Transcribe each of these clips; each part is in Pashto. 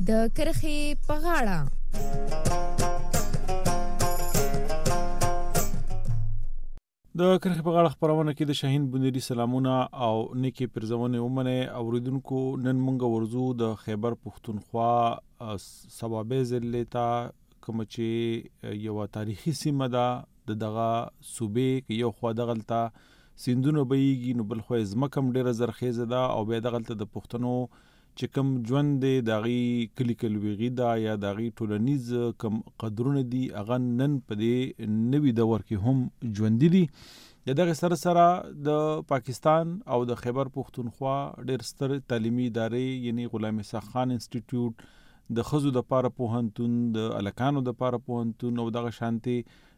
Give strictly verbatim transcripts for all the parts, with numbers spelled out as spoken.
د کرخې په غاړه. د کرخې په غاړه خپرونه کې د شاهین بندری سلامونه او نیکی پرزونه ومنه اوریدونکو. نن مونږ ورزو د خیبر پختونخوا سوابه ضلع ته، کوم چې یو تاریخي سیمه ده د دغه صوبې کې. یو خو دغلته سیندونه بهیږي، نو بل خو ځمکه ډیره زرخیزه ده، او بیا دغلته د پښتنو چې کوم ژوند دی دغه کلی کلویغي ده یا دغه ټولنیز کوم قدرونه دي هغه نن په دې نوي دور کې هم ژوند دي. دغه سره سره د پاکستان او د خیبر پختونخوا ډېر ستر تعلیمي ادارې یعنی غلام اسحاق خان انسټیټیوټ، د خزو د پاره پوهنتون، د الکانو د پاره پوهنتون او دغه شانتي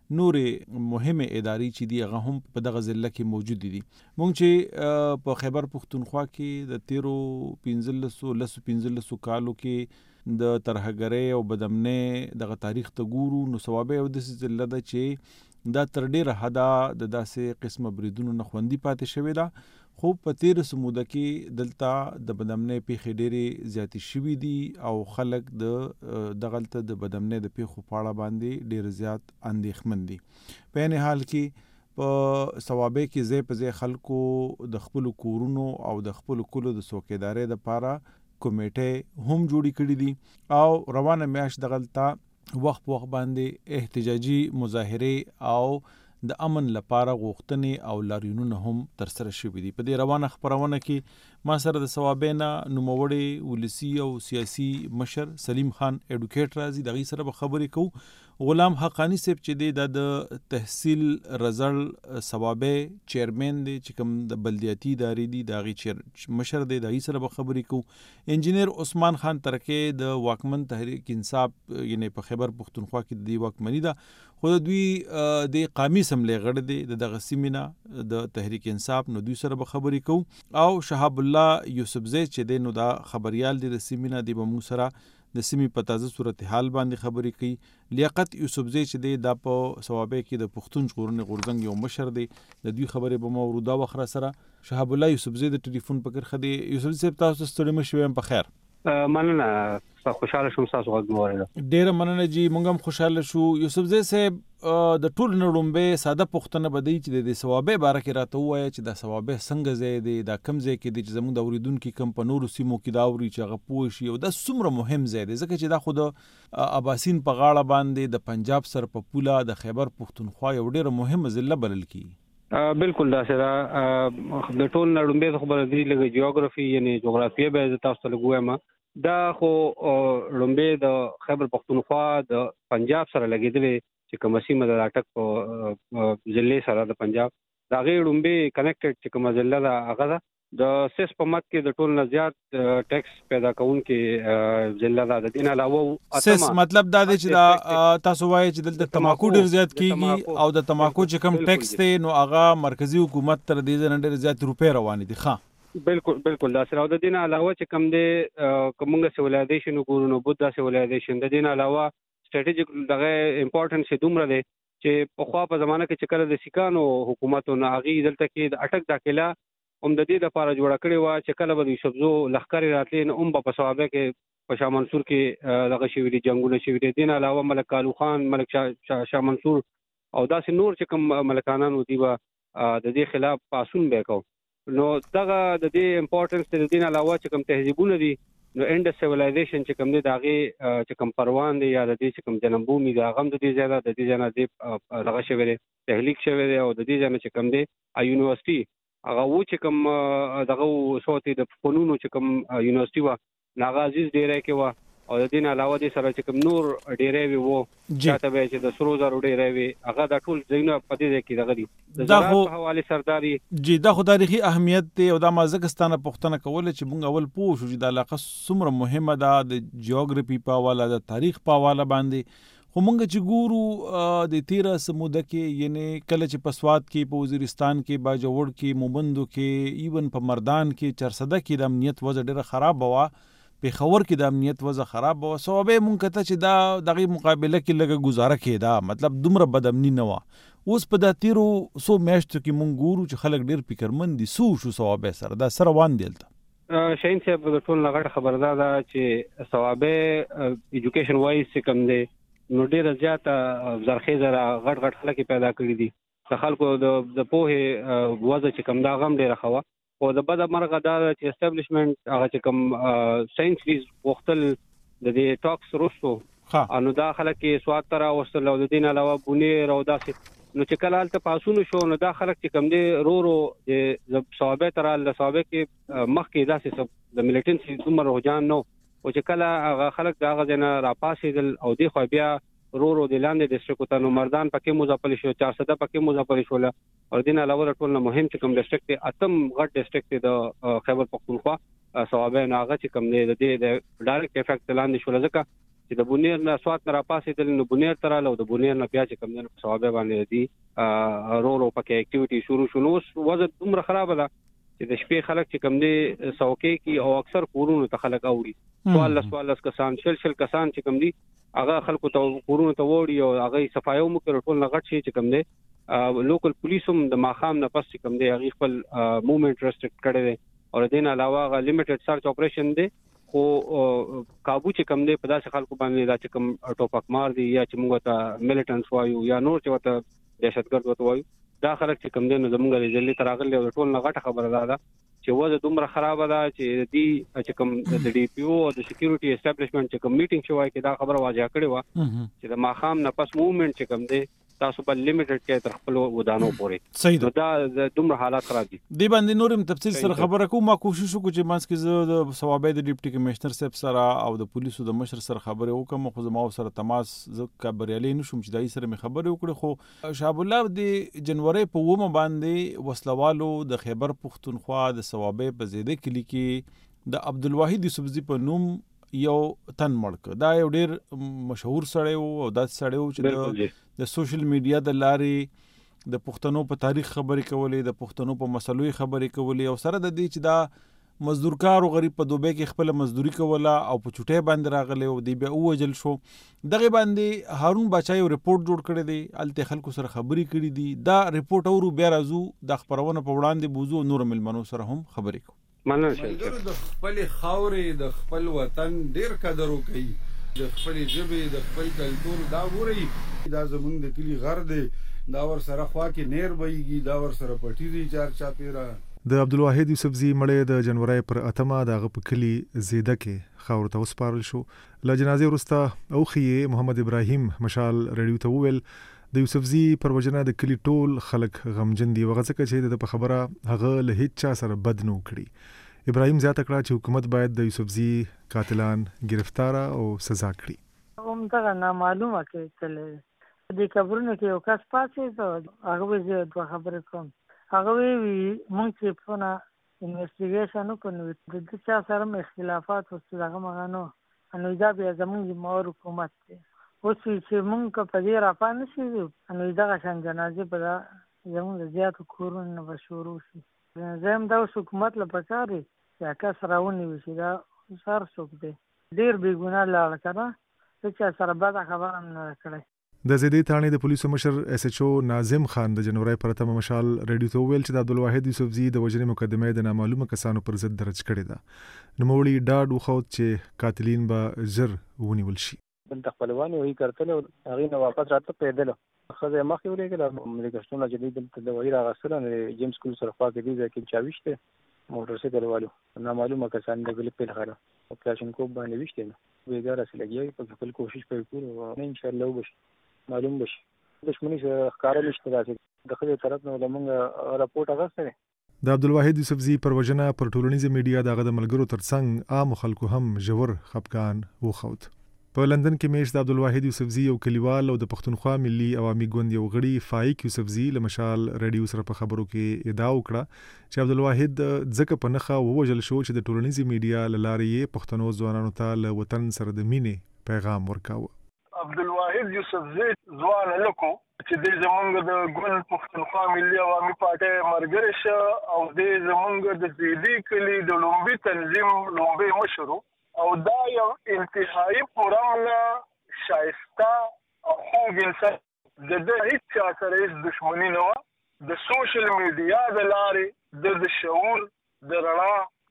نورې مهمه ادارې چې دی هغه هم په دغه ضلع کې موجود دي. مونږ چې په خیبر پختونخوا کې د تیرو پنځلسو لسو پنځلسو کالو کې د ترهګرۍ او بدامنۍ دغه تاریخ ته ګورو، نو سوابه یو داسې ضلع ده چې دا تر ډیره حده د داسې قسمه بریدونو نه خوندي پاتې شوې ده. خو په تیرو سموده کې دلته د بدامنۍ پیښې ډېرې زیاتې شوي دي او خلک د دغلته د بدامنۍ د پیښو په اړه باندې ډېر زیات اندېښمن دي. په عین حال کې په سوابه کې ځای په ځای خلکو د خپلو کورونو او د خپلو کلو د څوکیدارۍ دپاره کمیټې هم جوړې کړي دي او روانه میاشت دغلته وخت په وخت باندې احتجاجي مظاهرې او د امن لپاره غوښتنې او لاریونونه هم ترسره شوي دي. په دې روانه خپرونه کې ما سره د سوابه نه نوموړی ولسی او سیاسي مشر سلیم خان ایډوکیټ راځي، دغه سره به خبرې کوو. غلام حقانی صاحب چې دی د تحصیل رزل سوابه چیرمن دی، چې کوم د بلدیاتي ادارې دي دغه چیر مشر دی، دغه سره به خبرې کوو. انجینیر عثمان خان ترکه د واکمن تحریک انصاف یعنی په خیبر پختونخوا کې د واکمنی ده، خو دوی د قومي اسمبلی غړي دي د دغه سیمینه د تحریک انصاف، نو دوی سره به خبرې کوو. او شهاب الله یوسفزی چې دی نو دا خبريال دی د سیمینه دی، به موږ سره د سیمې په تازه صورتحال باندې خبرې کوي. لیاقت یوسفزی چې دی دا په سوابه کې د پښتون ژغورنې غورځنګ یو مشر دی، د دوی خبرې به مو وردا وخره سره. شهاب الله یوسفزی د ټلیفون په کرخه دی. یوسفزی صاحب تاسو ستړي مشوي په خیر؟ مننه، خوشاله شوم تاسو غوړل. ډیره مننه جی، مونږ هم خوشاله شو. یوسفزی صاحب د ټول نړومبه ساده پښتنه بدی چې د سوابه باره کې راته وایي چې د سوابه څنګه ځای دی، دا کم ځای کې دی چې زموږ د اوریدونکو کم په نورو سیمو کې دا اوري چې هغه پوه شي او دا څومره مهم ځای دی، ځکه چې دا خو د اباسین په غاړه باندې د پنجاب سر په پوله د خیبر پختونخوا یو ډیره مهمه ضلع بلل کیږي. بالکل دا سره د ټول نړومبه خبره دی لګي جیوغرافي یعنی جغرافیه به تاسو ته لګوم. دا خو لومبه د خیبر پختونخوا د پنجاب سره لګیدلې چې کومه سیمه د اټک په ضلع سره د پنجاب دا غیر لومبه کنیکټډ چې کومه ضلع ده هغه ده د سیس په مت کې د ټول نه زیات ټیکس پیدا کوونکې ضلع ده. د دین علاوه سیس مطلب دا دی چې دا تاسو وایي چې دلته تماکو ډیر زیات کیږي او د تماکو چې کوم ټیکس دی نو هغه مرکزی حکومت تر دې نه ډیر زیات روپې روان دي. ښه بالکل بالکل دا سره د دین علاوه چې کم دی کومه سیویلایزیشن وګورو نو بودا سیویلایزیشن د دین علاوه سټریټیجیک دغه امپورټنس دومره دی چې په خوا په زمانه کې چې کله د سیکانو حکومتونو هغه دلته کې د اټک داخله هم د دې لپاره جوړ کړی و چې کله به یوسفزو لخر راتلین هم په سوابه کې په شاه منصور کې دغه شوی دي جنگونه شوی دي. دین علاوه ملک کالو خان، ملک شاه منصور او داسې نور چې کوم ملکانانو دی و د دې خلاف پاسون وکاو. نو دغه د دې امپورټنس د دین علاوه چې کوم تهذیبونه دي نو انډس سیویلایزیشن چې کوم دی داغه چې کوم پروان دی یا د دې چې کوم جنمبومي دا غم د دې زیاده د دې جنا دی دغه شوی دی تحلیق شوی دی او د دې جنا چې کوم دی یونیورسيټي هغه و چې کوم دغه صوتي د فنونو چې کوم یونیورسيټي و ناغازیز ډیره کې و او د دین علاوه د سره چې کوم نور ډیره وی وو چاته به چې د سرو زرو ډیره وی هغه د ټول ځینو په دې کې دغه دي د زراعت په حواله سرداري جی دا خو تاریخي اهمیت دی او د مازګستانه پښتنه کول چې موږ اول پوه شو چې د علاقه څومره مهمه ده د جیوغرافي په حواله د تاریخ په حواله باندې. خو موږ چې ګورو د تیرا سموده کې یعنی کله چې په سواد کې په وزیرستان کې باجوړ کې مومندو کې ایون په مردان کې چرسده کې د امنیت وضع ډیره خراب وه، په خور کې د امنیت وضع خراب وه. سوابه مونږ کته چې دا دغه مقابله کې لګه گزاره کېده، مطلب دومره بد امنی نه و. اوس په د تیرو سو میاشتو کې مونږ ګورو چې خلک ډیر فکرمند دي. سو شو سوابه سره دا سره وان دیلته شاهین صاحب د ټول لغړ خبردار ده چې ثوابه ایجوکیشن وایز کوم دی نو ډیر زیاته زرخیزه غټ غټ خلک پیدا کړی دي د خلکو د پوهه وځه چې کوم دا غم ډیر خوا او د بد مرغه دا چې اسټابلیشمنت هغه چې کوم ساينس فیز وختل د دې ټاکس روسو انو دا خلک کې سواد تر اوسل او د دین علاوه بونی رو داسې نو چې کله الته پاسونو شو نو دا خلک چې کم دي رو رو د صحابه تر له صحابه کې مخ کې داسې سب د ملیټنسي عمر روجان نو او چې کله هغه خلک دا غزنه را پاسېدل او دی خو بیا رو رو د لاندې ډیسټریکټ ته نو مردان پکې مزاپل شو چارصد پکې مزاپل شو او دین علاوه ټول نه مهم چې کوم ډیسټریکټ اتم غټ ډیسټریکټ د خیبر پختونخوا صحابه نه هغه چې کوم دی د دې ډایرکټ افیکټ لاندې شو لکه چې د بونیر نه سواد نه را پاسېدل نو بونیر تر له د بونیر نه بیا چې کوم نه صحابه باندې دي رو رو پکې اکټیویټي شروع شونه اوس وضع دومره خراب ده چې د شپې خلک چې کوم دي سوکې کی او اکثر کورونو ته خلک اوړي سوال سوال کسان شل شل کسان چې کوم دي هغه خلکو ته کورونو ته وړي او هغه صفایو مو کړ ټول نغټ شي چې کوم دي لوکل پولیسوم د ماخام نه پس چې کوم دي هغه خپل موومېنټ ریسټریکټ کړي دي او دین علاوه غ لیمیټډ سرچ اپریشن دي خو کابو چې کوم دي په داسې خلکو باندې دا چې کوم ټوپک مار دي یا چې موږ ته میلیټنټس وایو یا نور چې وته دهشتګرد وته وایو دا خلک چې کوم دي نو زموږ د ځلې تراغلي او ټول نه غټه خبره ده چې وځه دومره خراب ده چې دی چې کوم د ډي پی او او د سکیورټي اسټابلیشمنت چې کوم میټینګ شوی کې دا خبره واضح کړې و چې د ماخام نه پس موومېنټ چې کوم دی تاسو په لیمیټډ کې تر خپل ودانو پورې صحیح دا د دومره حالات خراب دي دی باندې نورم تفصیل سره خبره کوم ما کوشش وکړم چې مانس کې زه د ثوابه د ډیپټي کمشنر صاحب سره او د پولیسو د مشر سره خبره وکم خو زما سره تماس ز کبريالي نشم چې دای سره می خبره وکړه خو شعب الله د جنوري په ومه باندې وسلوالو د خیبر پختونخوا د ثوابه په زیاده کلی کې د عبدالواحد یوسفزی په نوم یو تن مړک دا یو ډیر مشهور سړی او دا سړی چې د سوشل میډیا د لارې د پښتنو په تاریخ خبرې کولې د پښتنو په مسلوي خبرې کولې او سره د دې چې دا مزدورکار او غریب په دوبه کې خپل مزدوري کوله او په چټه باندې راغله او دی به اوجل شو دغه باندې هارون بچای ریپورت جوړ کړی دی الته خلکو سره خبرې کړې دي دا ریپورت اورو بیا راځو د خبرونه په وړاندې بوزو نور ملمنو سره هم خبرې کوو منل شي د خپل خاورې د خپل وطن ډیر قدر وکړي د خپل ژبې د خپل کلتور دا ووري دا زمونږ د کلی غر دی دا ور سره خوا کې نیر بېږي دا ور سره پټيري چار چاپیرا د عبدالواحد یوسفزی مړی د جنوري پر اتمه د په کلی زیده کې خاور ته وسپارل شو ل جنازې ورسته او خي محمد ابراهیم مشال رادیو ته ویل د یوسفزی پر وجنه د کلی ټول خلک غمجن دي وغځکه چې د خبره هغه له هیڅ چا سره بد نه کړی ابراهیم زیاته کړه چې حکومت باید د یوسفزی قاتلان گرفتار او سزا کړي هم دا نه معلومه کې چې د قبرونو کې یو کس پاتې ته هغه به د خبرې کوم هغه وی مونږ چې په انویسټیګیشن وکړو د دې چا سره اختلافات او څنګه مغانو انو دا به زموږ مور حکومت دی اوس چې مونږ په دې را پانه شي انو دا غشن جنازه په زموږ زیاتو کورونه بشورو شي زم دا حکومت له پکاري چې کس راونی وشي دا سر څوک دی ډیر بې ګناه لاړ کړه چې سره بعد خبره نه کړې د زیدی تانی د پولیسو مشر اس ایچ او ناظم خان د جنوري پر اتمه مشال رادیو ته ویل چې د عبدالواحد یوسفزی د وجنې مقدمه د نامعلومه کسانو پر ضد درج کړې ده نوموړي ډاډ وخوت چې قاتلین به زر ونیول شي بل خپلوان وی کړتل هغه نو واپس راته پیدل خزه مخ یو لګل امریکاستونه جدي د وایي راغسل نه جیمز کول سره خوا کې دي چې چاويشته موټر سایکل والو نامعلومه کسان د ګل په لخره او کلاشینکوف باندې وشته نو ویګار سره لګي په خپل کوشش کوي او ان شاء الله وبش معلوم بشي دښمنی سره ښکارا نشته راځي د خپل طرف نه لمونږ راپورټ اغسته د عبدالواحد یوسفزی پر وجنه پر ټولنیزه میډیا دغه د ملګرو ترڅنګ عام خلکو هم جوړ خپګان وخوت په لندن کې میش د عبدالواحد یوسفزی او کلیوال او د پښتونخوا ملي عوامي ګوند یو غړي فایق یوسفزی لمشال رادیو سره په خبرو کې ادعا وکړه چې عبدالواحد ځکه په نخا ووجل شو چې د ټولنیزه میډیا لارې پښتنو ځوانانو ته له وطن سره د مینې پیغام ورکاوه عبدالواحد یوسفزی ځوان لکو چې د زمونږ د ګوند پښتونخوا ملي عوامي پارټي مرګري شه او د زمونږ د زیدی کلی د لومبي تنظیم لومبي مشرو او دا یو انتهایی پرامنه شایسته او خوږ انسان د د هیڅ چا سره هیڅ دښمني نه وه د سوشل میډیا د لارې د د شعور د رڼا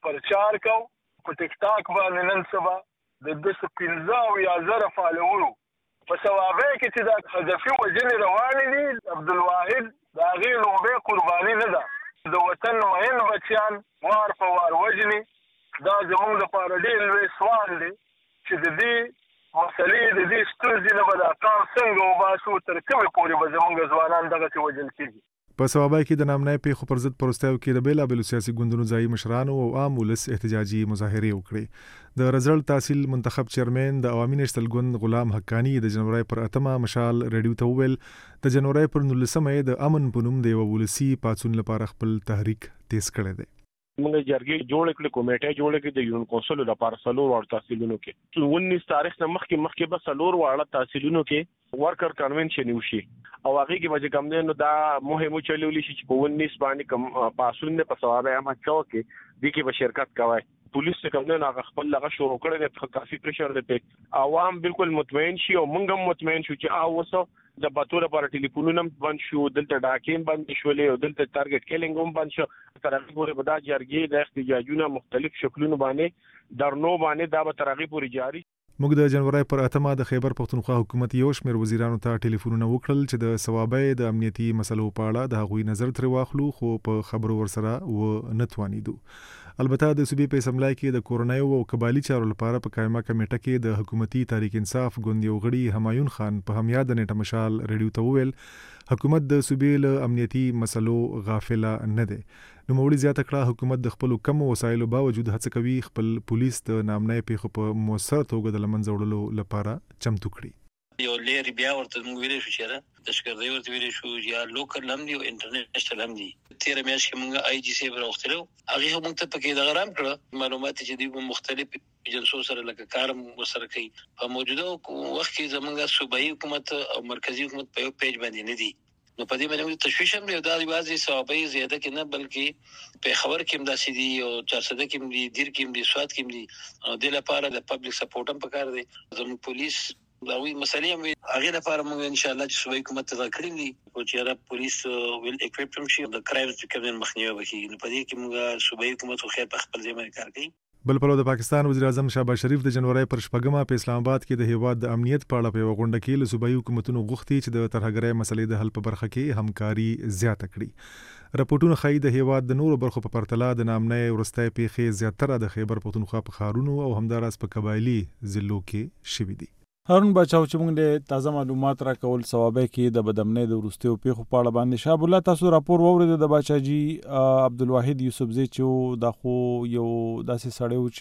پرچار کو په ټیک ټاک باندې نن سبا د دس پنځه یا زره فالوورو په ثوابه کې چې دا هدفي وجنې روانې دي عبدالواحد د هغې لومبۍ قرباني نه ده د وطن مین بچیان وار په وار وجنې دا زموږ لپاره ډېر لوی سوال دی چې د دې مسلې د دې ستونزې نه به دا کار څنګه وباسو تر کومې پورې به زموږ ځوانان دغسې وژل کېږي. په سوابای کې د نامنای پیښو پر ضد پروستیو کې د بیلابېلو سیاسي ګوندونو ځایي مشرانو او عام ولس احتجاجي مظاهرې وکړې. د رزلټ تحصیل منتخب چیرمن د عوامي نېشنل ګوند غلام حقانی د جنوري پر اتمه مشال ریډیو ته وویل د جنوري پر نولسمه د امن په نوم د یو ولسي پاڅون لپاره خپل تحریک تیز کړی دی. موږ جرګې جوړ کړې کمیټه جوړ کړې د یون کونسل لپاره څلور وړ تحصیلونو کې اونیس تاریخ نه مخکې مخکې به څلور وړ تحصیلونو کې ورکر کنونشن وشي او هغه کې به کوم نو دا مهمه چلولې شي چې په اونیس باندې کوم پاسون نه په ثواب عامه چوکي د کې به شرکت کوي. پولیس څخه کوم نه هغه خپل لغه شروع کړی د کافي پریشر دی په عوام بالکل مطمئن شي او موږ هم مطمئن شو چې او وسو د باتوره پر ټلیفونونه بند شو دلته ډاکین بند شولې او دلته ټارګټ کیلینګ هم بند شو تر هغه پورې به دا جرګې د احتجاجونو مختلف شکلونو باندې درنو باندې دا به تر هغه پورې جاری. موږ د جنوري پر اتمه د خیبر پختونخوا حکومت یو شمېر وزیرانو ته ټلیفونونه وکړل چې د ثوابای د امنیتي مسلو په اړه د هغوی نظر تر واخلو خو په خبرو ورسره و نه توانیدو. البته د صوبې په اسمبلی کې د کورونایو او قبایلی چارو لپاره په قائمه کمیټه کې د حکومتي تحریک انصاف ګوند یو غړي همایون خان په همیاد نیټه مشال ریډیو ته وویل حکومت د صوبې له امنیتي مسلو غافله نه دی. نو موړي زیاته کړه حکومت د خپل کم وسایلو باوجود هڅه کوي خپل پولیس د نامنای پیښو په موثر توګه د لمنځه وړلو لپاره چمتو کړي. یو لیر بیا ورته موږ ویل شو چې را د شکردي ورته ویل شو یا لوکل هم دی او انټرنیشنل هم دی. تیر میاشت کې موږ آی جی سی راوختلو هغه هم ته پکې د غرام کړه معلومات چې دی مختلف ایجنسو سره لکه کارم وسره کوي. په موجوده وخت کې زمونږ صوبایي حکومت او مرکزی حکومت په یو پیج باندې نه دي. نو په دې باندې تشویش هم دی دا بعضی ثوابي زیاده کې نه بلکې په خبر کې هم داسې دي او چارسده کې هم دي دیر کې هم دي سواد کې هم دي او د لپاره د پبلک سپورټ هم پکار دی. زموږ پولیس دا وی مسلې هم هغه لپاره موږ ان شاء الله چې صوبایي حکومت ته کړی دي او چې را پولیس ویل اکویپډ شي د کرایمز ریکورډ مخنیوي وکړي. نو په دې کې موږ صوبایي حکومت خو خیر په خپل ځای باندې کار کوي. بل پلو د پاکستان وزیر اعظم شهباز شریف د جنوري پر شپږمه په اسلام آباد کې د هیواد د امنیت په اړه په غونډه کې له صوبایي حکومتونو غوښتي چې د ترهګرۍ مسلې د حل په برخه کې همکاري زیاته کړي. راپورټونه ښایي د هیواد د نورو برخو په پرتله د نامنۍ ورستۍ پیښې زیاتره د خیبر پختونخوا په ښارونو او همداراز په قبایلي ضلعو کې شوي دي. هارون بچاو چې موږ له تازه معلومات را کول ثوابه کې د بدامنۍ د ورستیو پیښو په اړه باندې شاه الله تاسو راپور وورید د بچاجي عبدالواحد یوسفزی چې د خو یو داسې سړیو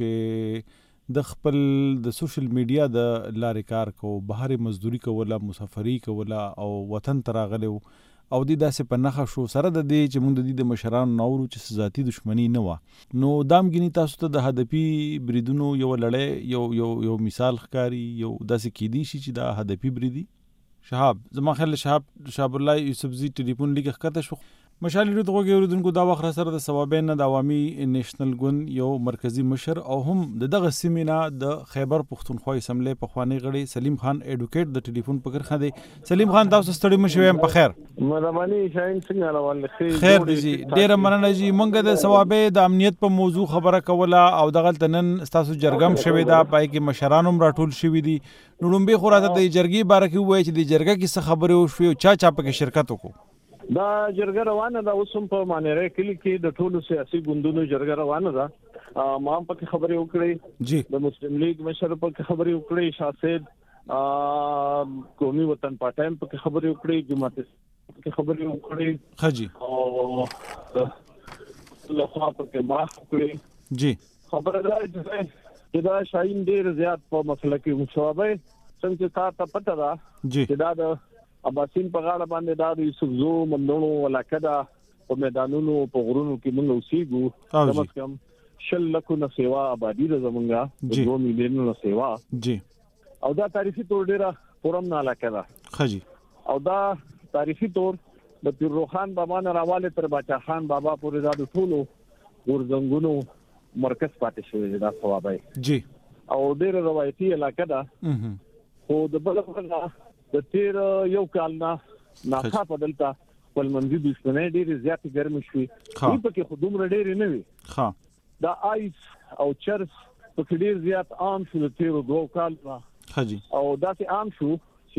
چې د خپل د سوشل میډیا د لارې کار کو بهر مزدوري کوله مسافری کوله او وطن تراغلو او د داسې په نخښه شو سره د دې چې موږ د دې د مشرانو نورو چې ذاتی دښمنی نه و نو دام غنی تاسو ته د هدفي بریدونو یو لړۍ یو یو یو مثال ښکاری یو داسې کیدی شي چې د هدفي بریدي. شهاب زما خل شهاب شهاب الله یوسفزی ټلیفون لیک ښکته شو مشال ریډ غوږی اوریدونکو دا وخت سره د ثوابین د عوامي نېشنل ګوند یو مرکزی مشر او هم د دغه سیمینا د خیبر پختونخوا اسمبلی په خوانی غړي سلیم خان اډوکیټ د ټلیفون پکړ خده. سلیم خان تاسو ستړي مشویم په خیر مدامنی شاین څنګه روان خیر دي ډیر مننه جی مونږ د ثوابې د امنیت په موضوع خبره کوله او دغه تنن تاسو جرګم شوي دا پای کې مشرانو راټول شوي دي. نو لومبي خو راته د جرګي باره کې وایي چې د جرګه کې څه خبره وشوي او چا چا پکې شرکت وکړو. دا جرګه روانه ده اوس هم په مانیره کلی کې د ټولو سیاسي ګوندونو جرګه روانه ده. ما هم پکې خبرې وکړې جی د مسلم لیگ مشر پکې خبرې وکړې شاسد قومي وطن پارټایم پکې خبرې وکړې جماعت پکې خبرې وکړې خجی او لخوا پکې ما وکړې جی خبره ده چې دا شاین ډیر زیات په مسله کې مشابه څنګه تاسو پته ده جی چې دا د اباسین په غاړه باندې دا د یوسفزو مندونو علاقه ده په میدانونو په غرونو کې موږ اوسېږو کم از کم شل لکو نه سیوا آبادی ده زمونږه دوه میلیونو نه سیوا جی او دا تاریخي تور ډیره پرم نه علاقه ده خجی او دا تاریخي تور د پیر روخان بابا نه راواله تر باچا خان بابا پورې دا د ټولو ورزنګونو مرکز پاتې شوی دا ثوابای جی او ډیره روایتي علاقه ده خو د بلغه د تیر یو کال نه ناخا بدلتا خپل منځي دښمنۍ ډېرې زیاتې ګرمې شوې دې پکې خو دومره ډېرې نه وي ها دا آیس او چرس په ډیر زیات عام شو د تیرو دوه کالو حاجی او دا چې عام شو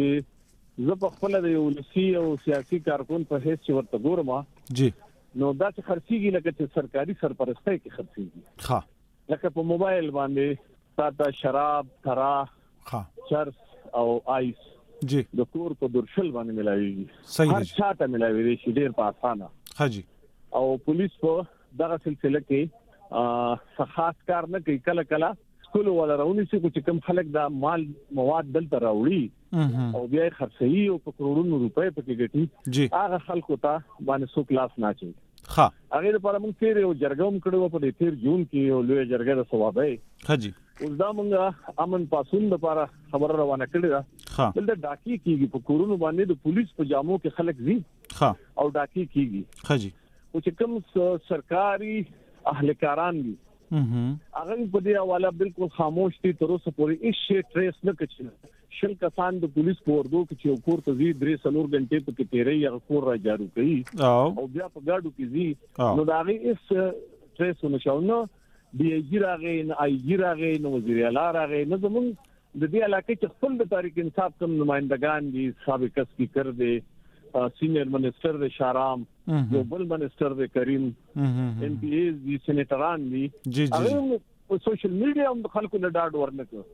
چې زه په خپل د یو لسی او سیاسي کارکون په هیڅ چې ورته ګورم جی نو دا چې خرڅيږي لکه چې سرکاري سرپرستۍ کې خرڅيږي ها لکه په موبایل باندې تاته شراب ترا ها چرس او آیس جی د کور په درشل باندې ملایوي صحیح هر چاته ملایوي شي ډیر په اسانه حاجی او پولیس په دغه سلسله کې ا خاص کار نه کوي کله کله سکول ولا راونی چې کوم خلک دا مال مواد دلته راوړي او بیا خرڅي او په کروڑونو روپے پکې ګټي هغه خلکو ته باندې سو کلاس نه چي ها هغه لپاره موږ تیر یو جرګوم کړو په تیر جون کې یو لوی جرګه د ثوابه حاجی اوس دا موږ امن پاسون لپاره خبر روانه کړی دا ها بل دا ډاکی کیږي په کورونو باندې د پولیس په جامو کې خلک زی ها او ډاکی کیږي حاجی او چې کوم سرکاري اهلکاران دي هغه په دې حواله بالکل خاموش دي تر اوسه پورې هیڅ شی ټریس نه کړي شل کسان د پولیس په وردو کې چې کور ته زی درې سلور غنټې په کې تیرې یا کور را جارو کوي او بیا په گاډو کې زی نو دا غي هیڅ ټریس نه شو نو دی جیراغې نه ای جیراغې نو وزیر اعلی راغې نو زمون د دې علاقې چې خپل د تاریخ انصاف کوم نمائندگان دي سابق سپیکر دي سینیئر منسٹر د شارام یو بل منسٹر د کریم ایم پی ایز دي سېنیټران دي جی جی په سوشل میډیا هم خلکو له ډاډ ورنکو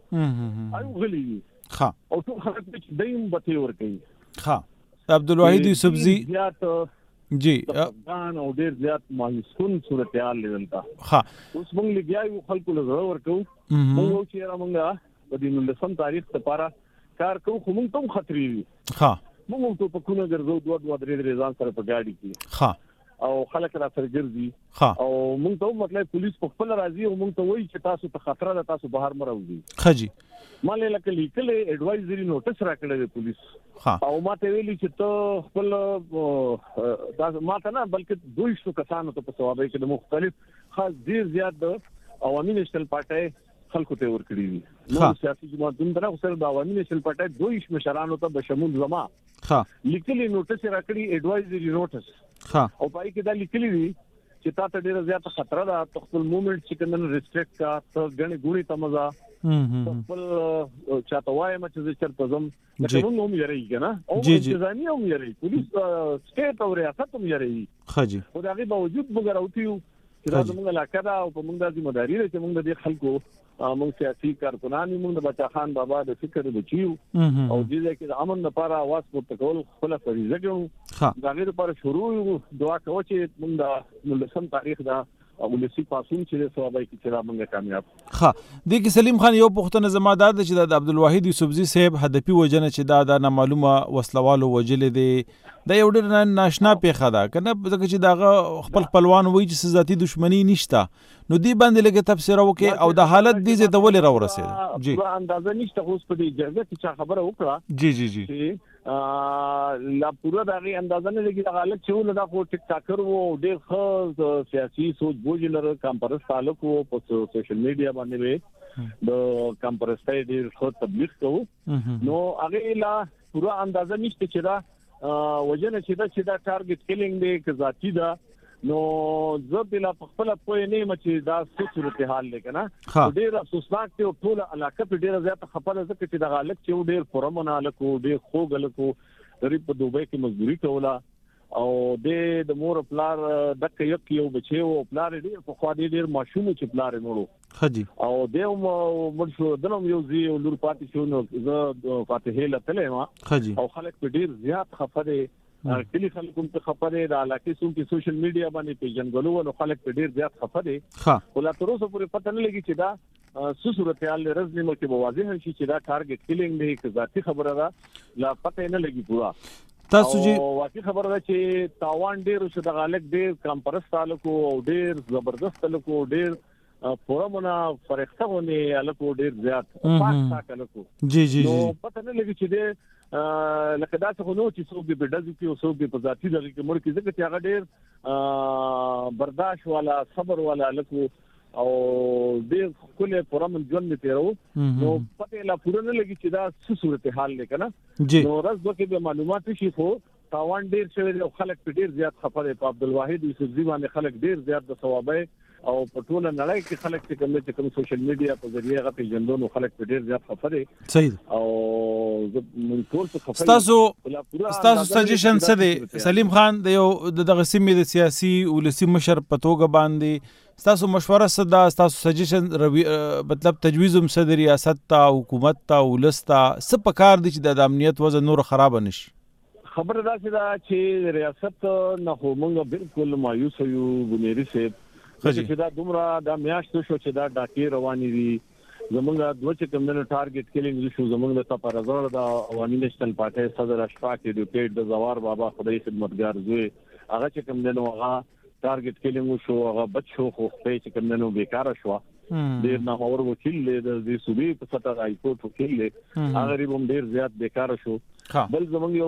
ایو غلي ها او ټول خلک چې دیم بته ور کوي ها عبدالواحد یوسفزی زیات جی افغان او ډیر زیات مایوسکون صورتحال لیدلتا ها اوس موږ لګیاو خلکو له ور کوو موږ چې را موږ په دې نو لسم تاریخ لپاره کار کوو خو موږ ته خطرې ها موږ ته په کومه ګرځو دوه دوه درې درې ځان سره په گاډي کې ها او خلک را سره ګرځي او موږ ته مطلب پولیس په خپل راځي او موږ ته وایي چې تاسو ته خطر ده تاسو بهر مروځي خجی مالې لکه لیکل ایڈوایزري نوټس راکړل دی پولیس او ما ته ویلي چې ته خپل تاسو ما ته نه بلکې دوی شو کسانو ته په ثوابه کې مختلف خاص ډیر زیات د عوامي نېشنل پارټي خلکو ته ورکړي دي نو سیاسي جماعتونو طرف سره د عوامي نېشنل پارټي دوی مشرانو ته بشمول زما ها لیکلي نوټس راکړي ایڈوایزري نوټس ها او پای کې دا لیکلي دي چې تاسو ډیره زیاته خطر ده خپل موومېنټ چې کنه ریسټریکټ کا ته غني ګوري تمزا خپل چاته وایم چې چرته زم لکه موږ هم یری کنه او انتظامی هم یری پولیس سټیټ او ریاست هم یری خجی خو دا غي باوجود موږ راوتیو چې دا موږ علاقه دا او موږ د ذمہ داری چې موږ د خلکو موږ سیاسي کارکونان موږ د بچا خان بابا د فکر بچیو او دې کې د امن لپاره आवाज پورته کول خپل فریضه ګڼو دا غیر لپاره شروع دعا کوو چې موږ د لسم تاریخ دا او لسی پاسون چې ثوابای کې چې موږ کامیاب ها د کې سلیم خان یو پښتنه زمادار چې د عبدالواحد یوسفزی صاحب هدفي وجنه چې دا د معلومه وسلوالو وجل دي دا یو ډېر ناشنا پیښه ده کنه ځکه چې دا خپل خپلوان وایي چې ذاتی دښمنی نشته نو دی باندې لګه تفسیر وکي او د حالت دي زه د ولې را ورسېد جی په اندازه نشته اوس په دې جرګه کې چې خبره وکړه جی جی جی لا پورا دغه اندازه نه لګي د حالت چې ولدا خو ټیک ټاکر وو ډېر ښه سیاسي سوچ بوجلر کمپرس تعلق وو په سوشل میډیا باندې د کمپرس ته ډېر ښه تبلیغ کوو نو هغه لا پورا اندازه نشته چې دا وجنه چې دا چې دا ټارګټ کیلینګ دی که ذاتی دا نو زه بلا خپل په نه مچ دا صورت حال لیکنه ډیر افسوسناک ته ټول علاقه په ډیره زیاته خبره ده چې د غالب چې ډیر پرمنه لکو ډیر خوګلکو غریب په دوبۍ کې مزدوري کوله او د مور پلار دک یک یو بچي او پلار ډیر په خوا دې ډیر ماشوم چې پلار نوړو خجی او دیو مرشو دنم یو زی او لور پاتې شو نو زه فاتحه لته ما خجی او خلک په ډیر زیات خفره کلی خلکو ته خبره د علاقې سو کې سوشل میډیا باندې پیژنګلو او خلک په ډیر زیات خفره ولا تر اوسه پورې پته نه لګي چې دا سو صورتحال رزمي مو کې واضح شي چې دا ټارګټ کیلینګ دی که ذاتی خبره ده لا پته نه لګي پورا تاسو جی واقعي خبره ده چې تاوان ډیر شو د غالک ډیر کمپرس تعلق او ډیر زبردست تعلق او ډیر پورمونه فرښتونه الکو ډیر زیات پاک ساکلکو جی جی نو پته نه لګي چې د لکه دا څنګه نو چې څوک به ډز کې او څوک به په ذاتی دغه کې مړ کې ځکه چې هغه ډیر برداشت والا صبر والا الکو او ډیر کله پرمن ژوند تیرو نو پته لا پوره نه لګي چې دا څه صورتحال لیکنه نو راز دوی به معلومات شي خو تاوان ډیر شوی او خلک په ډیر زیات خبره په عبدالواحد یوسفزی باندې خلک ډیر زیات د ثوابه او په ټول نړۍ کې خلک چې کوم چې کوم سوشل میډیا په ذریعہ غو پیژندونو خلک په ډیر ځای خفره صحیح او موږ ټول څه خفره تاسو تاسو سجیشن څه دی سلیم خان د یو دغه سیمې د سیاسي ولسی مشر په توګه باندې تاسو مشوره صدا تاسو سجیشن مطلب تجویز هم صد ریاست ته حکومت ته ولستا څه پکار دي چې د امنیت وضع نور خراب نشي خبره دا چې ریاست نه خو موږ بالکل مایوس یو ګنيري سي چې دا دومره دا میاشت شو چې دا ډاکې روانې دي زمونږ دوه چې کوم نه ټارګټ کلینګ شو زمونږ د تپرزر د عوامي نېشنل پارټي صدر اشفاق ایډوکیټ د زوار بابا خدای خدمتګار زوی هغه چې کوم نه هغه ټارګټ کلینګ شو هغه بچو خو په چې کوم نه بیکاره شو ډیر نامور وکیل د دې صوبې په سطح هاي کورټ وکیل هغه ریبوم ډیر زیات بیکاره شو بل زمونږ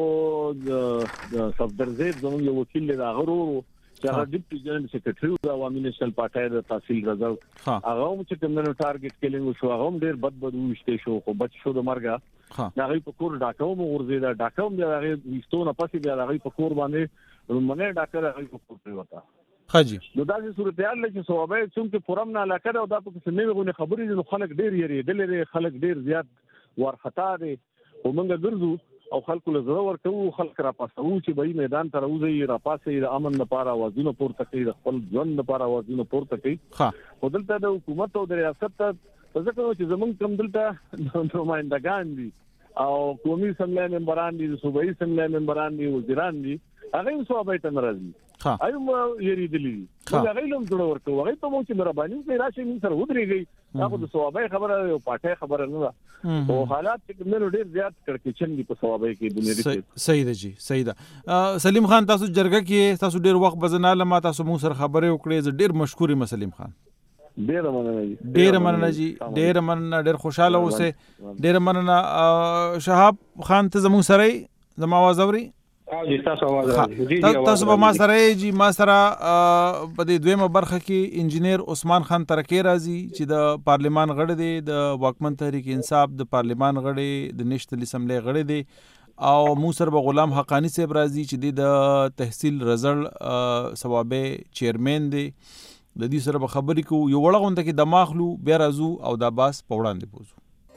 یو د صفدر زید زمونږ یو وکیل د هغه چې هغه ډیپټي جنرال سیکریټری د عوامي نېشنل پارټي د تحصیل رضا هغه هم چې کوم نه ټارګټ کلینګ شو هغه هم ډیر بد بد وشته شو خو بچ شو د مرګه هغه په کور ډاکو مو ورزیدا ډاکو هم هغه وستونه پسې بیا هغه په کور باندې رومنه ډاکټر هغه په کور پریوتا خاجي نو دا چې صورتحال لکه صوابه چې پرم نه علاقه دا په څه نه غوښنه خبرې نو خلک ډیر یری دلته خلک ډیر زیات ورخطا دي ومنګه ګرځو او خلکو له زړه ورکو خلک را پاسو چې به میدان ته راوځي را پاسې د امن لپاره وازونه پورته کوي د خپل ژوند لپاره وازونه پورته کوي ها ودلته د حکومت او د ریاست ته ځکه چې زمونږ کم دلته نمائندگان دي او قومي سملای ممبران دي صوبایي سملای ممبران دي وزیران دي هغه هم صوبایي ته ناراضي ها ايوم یریدلی هغه لهم جوړ ورکو هغه ته مو چې مهرباني کوي راشي موږ سره ودرېږي هغه د صوبایي خبره او پټه خبره نه ده او حالات چې موږ ډیر زیات کړکېچن دي په صوبایي کې بنیادی صحیح ده جی صحیح ده سلیم خان تاسو جرګه کې تاسو ډیر وخت بزناله ما تاسو موږ سره خبرې وکړې ډیر مشکوري مسلیم خان ډیر مننه جی ډیر مننه جی ډیر مننه ډیر خوشاله اوسه ډیر مننه شهاب خان ته زموږ سره زما आवाज اوري جی تاسو आवाज جی جی تاسو په ما سره جی ما سره په دې دویمه برخه کې انجینیر عثمان خان ترکی راځي چې د پارلیمان غړی دی د واکمن تحریک انصاف د پارلیمان غړی د نېشنل اسمبلی غړی دی او مو سره به غلام حقانی صاحب راځي چې د تحصیل رزل ثوابه چیرمن دی د دې سره به خبرې کو یو وړه غونډه کې د ماخلو بیا راځو او د باس په وړاندې بوزو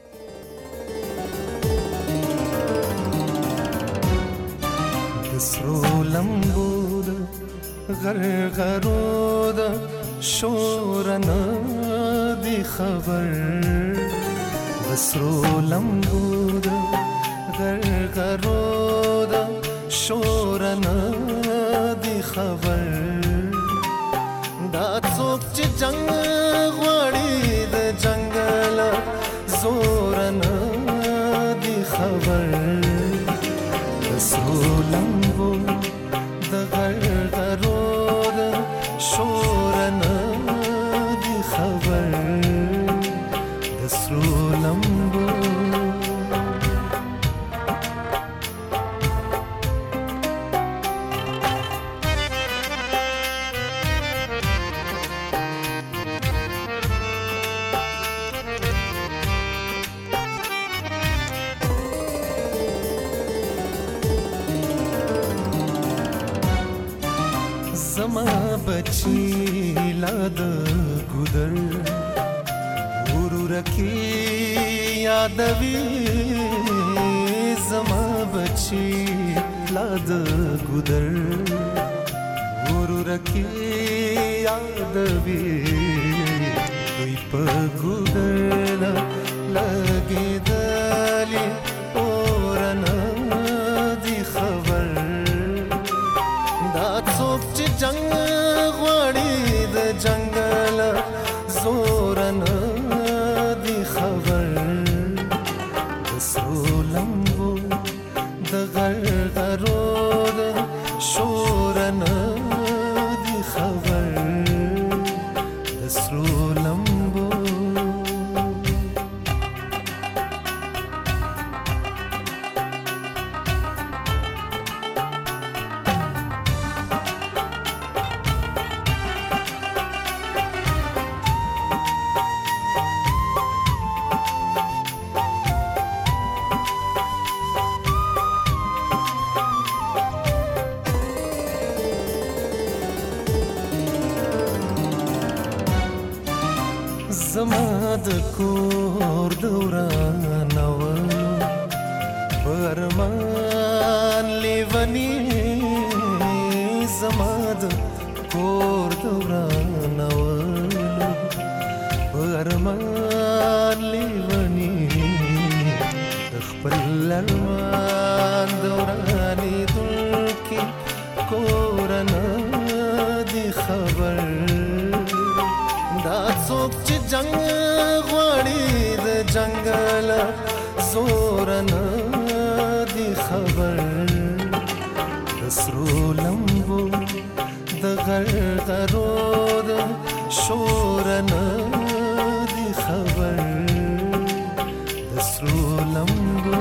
سرو لمبود غرغرود شورن دی خبر سرو لمبود غرغرود شورن دی خبر دا څوک چې جنگ غواړي د جنگل زورن دی خبر سرو لمبو د غرغرو د شورن دی خبر د سرو لمبو بچی لاد گودر ورورکی یادوی زما بچی لاد گودر ورورکی یادوی دوی په گودر لګی دلی اورن دی خبر دا څوک چې جنگ غواړي د جنگل زورن دی خبر د سرو لمبو د غرغرو د شورن دی خبر د سرو لمبو زماد کور دورانولو پرمان لیونی زماد کور دورانولو پرمان لیونی خپل لرمان دورانی دلکی کورنا دی خبر دا څوک چې جنگ غواړي د جنگل زورنا دی خبر د سرو لمبو د غرغرو د شورنا دی خبر د سرو لمبو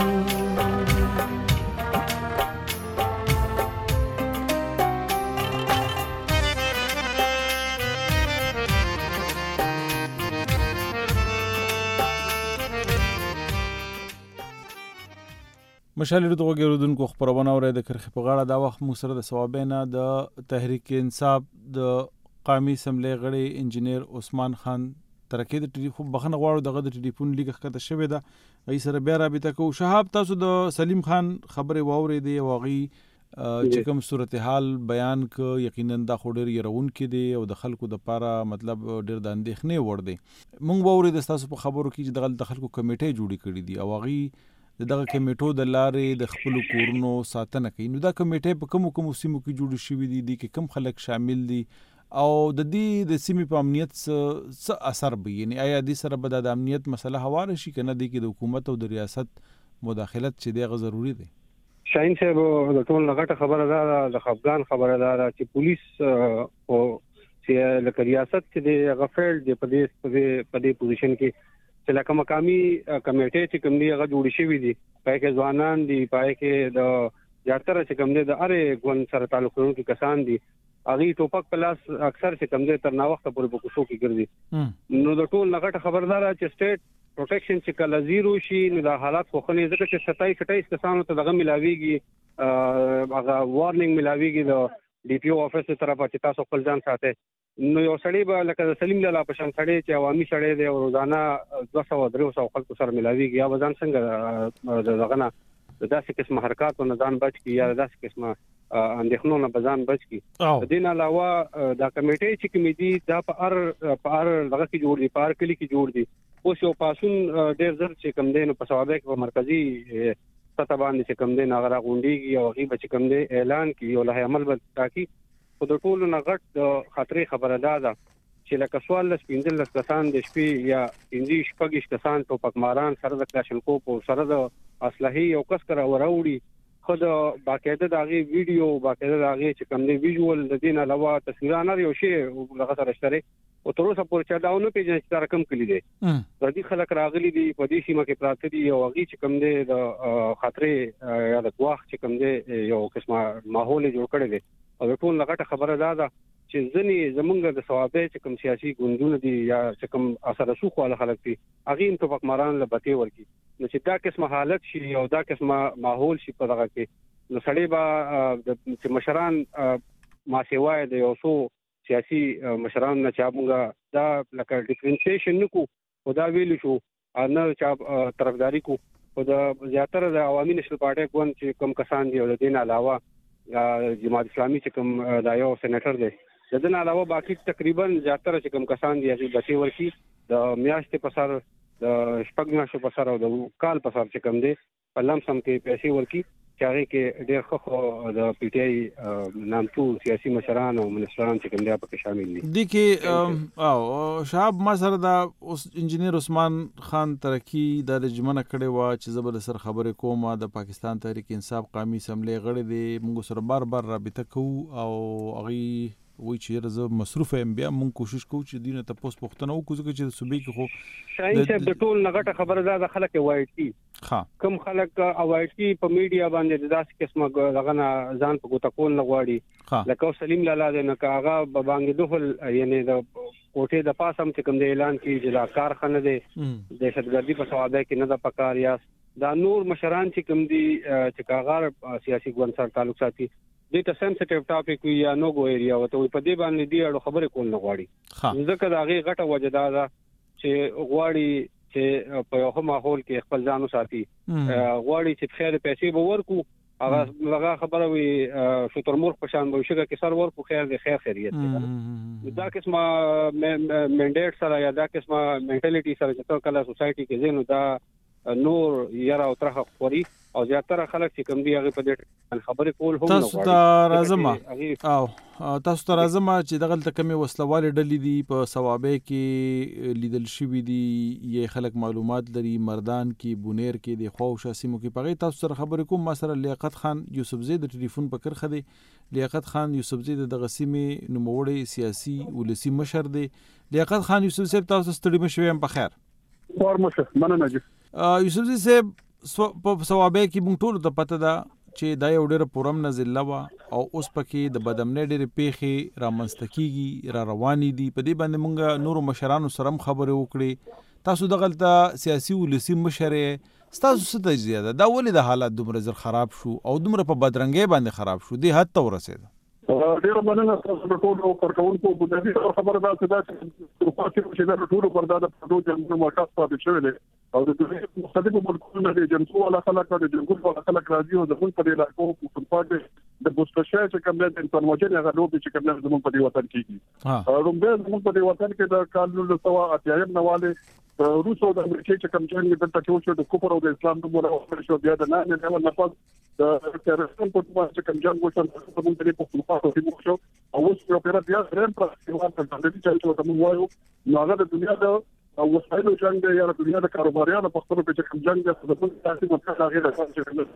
مشال ردو غیرودونکو خبرونه اوري د کرخ په غاړه دا وخت مو سره د ثوابینا د تحریک انصاف د قومي اسمبلی غړي انجینیر عثمان خان ترکه د ټلیفون بخنه غواړو دغه د ټلیفون لیګه کته شوې ده ای سره بیا رابطه کو شهاب تاسو د سلیم خان خبره واوري دی واغي چې کوم صورتحال بیان ک یقینا د خوري يرون کې دی او د خلکو د پاره مطلب ډیر د اندېخنې ور دی مونږ واوري د تاسو په خبرو کې چې د خلکو کمیټه جوړی کړې دی او واغي دغه کمیټو د لارې د خپل کورونو ساتنه کوي نو دا کمیټه په کوم کوم سیمو کې جوړ شوې دي د کوم خلک شامل دي او د دې د سیمې په امنیت څه اثر به یعنی آیا د سره به د امنیت مسله هواره شي کنه د کې د حکومت او د ریاست مداخلت چې دی ضروری دی شاین صاحب د ټول لغټه خبره ده د خفغان خبره ده چې پولیس او چې لکه ریاست چې د غفل د پدې پدې پوزیشن کې چې لکه مقامي کمیټې چې کوم دی هغه جوړ شوی دي پای کې ځوانان دي پای کې د زیاتره چې کوم دی د اره ګوند سره تعلق لرونکي کسان دي اغي ټوپک پلاس اکثر چې کوم دی تر نا وخت پورې په کوڅو کې ګرځي نو د ټول لغټه خبردار چې سټیټ پروټیکشن چې کله زیرو شي نو د حالات خو خنه ځکه چې ستایي ستایي کسانو ته دغه ملاويږي هغه وارنینګ ملاويږي د ډي پی او افیس طرفه چې تاسو خپل ځان ساتي نو یو سړی به لکه سلیم لاله په شان سړی چې عوامي سړی دی او روزانه دوه سوه درې سوه خلکو سره ملاويږي یا وزن څنګه دغه نه داسې قسم حرکات او نظام بچ کی یا داسې قسمه اندېښنو نه بزان بچ کی د دین علاوه دا کمیټې چې کمیټي دا په ار په ار دغه کې جوړ دي په ار کلی کې جوړ دي اوس یو پاسون ډېر زر چې کم دین په ثوابه کې په مرکزی سطح باندې چې کم دین هغه غونډيږي او غیبه چې کم دی اعلان کی او له عمل به تاکي خو د ټولو نه غټ د خطرې خبره ده چې لکه سوال لس پنځل کسان د شپې یا پنځه شپږ کسان ټوپک ماران سره د کلاشنکوف او سره د اسلحې او کس کرا وراوړي خو د باقاعده دغه ویډیو باقاعده دغه چې کوم دی ویژوال د دین علاوه تصویرانه یو شی لغه سره شته او تر اوسه پورې چا داونه پیژنې چې رقم کلی دی د دې خلک راغلي دي په دې سیمه کې پراته دي او هغه چې کوم دی د خطرې یا د غواخ چې کوم دی یو قسمه ماحول جوړ کړی دی او ټول لغټه خبره ده چې ځنی زمونږ د ثوابه چې کوم سیاسي ګوندونه دي یا چې کوم اثر رسوخ والا خلک دي هغه هم توفق ماران لبته ورکی نو چې دا قسمه حالت شي او دا قسمه ماحول شي په دغه کې نو سړی با چې مشران ما سیوای د یو څو سیاسي مشران نه چابونګه دا لکه ډیفرنشیشن نکو او دا ویل شو ان چا طرفداري کو او دا زیاتره د عوامي نشل پارټي کوم چې کوم کسان دي او د دین علاوه جماعت اسلامي چې کوم دا یو سېنیټر دی د دین علاوه باقي تقریبا زیاتره چې کوم کسان دي هغه بچي ورکی د میاشتې په سر د شپږ میاشتو په سر او د کال په سر چې کوم دی په لمسم کې پیسې ورکی چې هغه کې ډېر خو د پی ټ آی نامتو سیاسي مشران او منسټران چې کوم دی په کې شامل دي د کې او شهاب ما سره دا انجینیر عثمان خان ترکی د رجمنه کړي وا چې زبر سر خبره کومه د پاکستان تحریک انصاف قومي اسمبلی غړي دي موږ سره بار بار رابطه کوو او هغه وای چې زه مصروف یم بیا مونږ کوشش کوو چې دینه ته پوس پختنه وکړو چې د صوبې کې خو شاین صاحب د ټول نغټه خبره ده خلک وایي ها کم خلک اوایټي په میډیا باندې داسې قسمه غغنه ځان په ګوتا کول نه غواړي لکه سلیم لاله د نه کاغه بانګ دخل یعنی د کوټه د پاسم چې کوم د اعلان کې جلا کارخانه ده دهشتګردي په سواده کې نه د پکار یا دا نور مشران چې کوم دي چې کاغه سیاسي ګوند سره تعلق ساتي د ته سنسټیو ټاپک وی یا نو ګو ایریا وته په دې باندې دی اړه خبره کول نه غواړي ځکه دا غي غټه وجدا ده چې غواړي چې په یو ماحول کې خپل ځان وساتي غواړي چې خیر پیسې به ورکو هغه هغه خبره وي شترمور په شان به شګه کې سر ورکو خیر دې خیر خیریت دې دا قسمه منډیټ سره یا دا قسمه منټالیټي سره چې کله سوسايټي کې زینو دا نور یرا او ترخه خوري او زیاتره خلک چې کوم دی هغه په دې خبرې کول هم نه غواړي. تاسو ته راځم او تاسو ته راځم چې دغه تکمه وسلواله ډلې دي په ثوابه کې لیدل شوی دي یې خلک معلومات لري مردان کې بونیر کې د خوښ سیمو کې پغې تاسو سره خبرې کوم ما سره لیاقت خان یوسف زید ټلیفون په کرخه دی. لیاقت خان یوسف زید د غسیمه نوموړی سیاسي ولسی مشر دی. لیاقت خان یوسف زید تاسو ستړي مشوي هم په خیر فارمشه مننه جی یوسف زید صاحب په ثوابه کې مونږ ټول ته پته ده چې دا یو ډېر پرم نزله وا او اوس پکې د بدامنۍ ډېرې پیښې رامنځته کیږي را روانې دي په دې باندې مونږ نورو مشرانو سره خبرې وکړې تاسو دغلته سیاسي ولسی مشر تاسو څه تجزیه ده دا ولې د حالات دومره زر خراب شو او دومره په بدرنګۍ باندې خراب شو دې حد ته ورسېده ډیر مننه تاسو په ټولو پرکونکو بودی خبره ده چې دا چې په چې دا ټولو پردا د پټو جنګونو موقعات پاتې شوی دی او د دې مختلفو ملکونو د جنسو ولا خلک د جنګونو ولا خلک راځي او د خپل په علاقو په پاتې د بوستشه چې کوم د انفارمیشن هغه لوبي چې کوم د زموږ په وطن کې ها رومبه زموږ په وطن کې د کال سوا اتیایم نواله روسو د امریکای چې کوم جنګ د تکو شو د کوپر او د اسلام د مور شو بیا د نه نه نه پاس د ترسم په توګه چې کوم جنګ وشو په موږ ته په خپل خاطر کې شو او اوس په پیرا بیا رم پر استعمال د دې چې کوم وایو نو هغه د دنیا د او وسایلو جنگ دی یا د دنیا د کاروباریانو په خپل په چې کوم جنگ د خپل سیاسي مطلب هغه د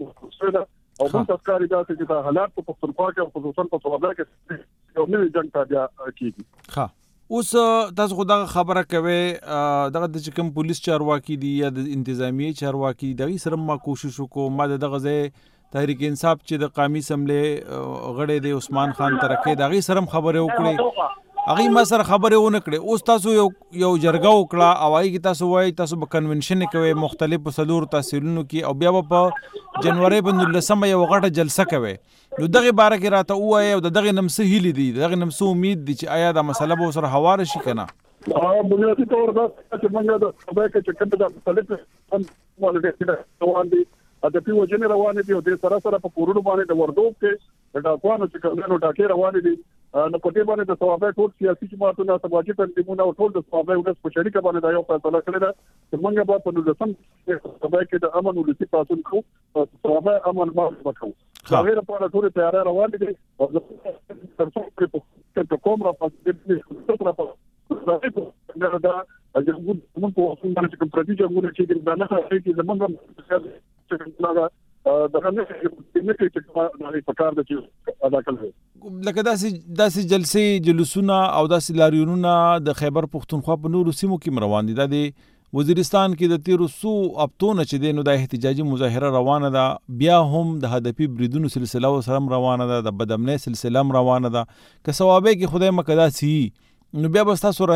چې او موږ تاسو دا چې د حالات په پښتونخوا کې او په خصوصا په سوابه کې یو نوی جنگ ته بیا کیږي. ها اوس تاسو خو دا خبره کوي دغه د چکم پولیس چارواکي دي یا د انتظامی چارواکي دغه سره ما کوشش وکړو ما دغه ځای تحریک انصاف چې د قومي سملې غړې د عثمان خان ترکه دغه سره خبره وکړي هغه ما سره خبره ونه کړې اوس تاسو یو یو جرګه وکړه او هغه کې تاسو وایي تاسو به کنونشن کوي مختلف صدور تحصیلونو کې او بیا په جنوري په نولسمه یو غټه جلسه کوي نو دغه باره کې راته وایي او دغه نمسه هیلې دي دغه نمسه امید دي چې آیا دا مسله به سره هوار شي کنه ا بنیادی تور دا چې موږ د خبرې کې چې کوم د مختلف هم ولې روان دي د پیو جن روان دي او د سره سره په کورونو باندې د وردوب کې د ډاکوانو چې کومو ډاکې روان دي نو په دې باندې د ثوابه ټول سیاسي جماعتونو سماجي تنظیمونو او ټول د ثوابه ولس په شریکه باندې دا یو فیصله کړی ده چې موږ به په نولسم ثوابه کې د امن ولسی پاتون کو ثوابه امن ما وکړو هغه لپاره ټول تیار روان دي او ترڅو په کوم را پاتې دي دا دا جنګون موږ په وخت باندې کوم پردي جنګونه چې د نه هغه کې زمونږ چې څنګه دغه نه کې چې کومه پکار د چې ادا کړل لکه داسې داسې جلسې جلوسونه او داسې لاریونونه د خیبر پښتونخوا په نورو سیمو کې روان دي د وزیرستان کې د تیرو سو اپتون چې د نو د احتجاجي مظاهره روانه ده بیا هم د هدفي بریدونو سلسله سره روانه ده د بدامنۍ سلسله روانه ده که ثوابه کې خدای مکدا سي نو بیا بس تاسو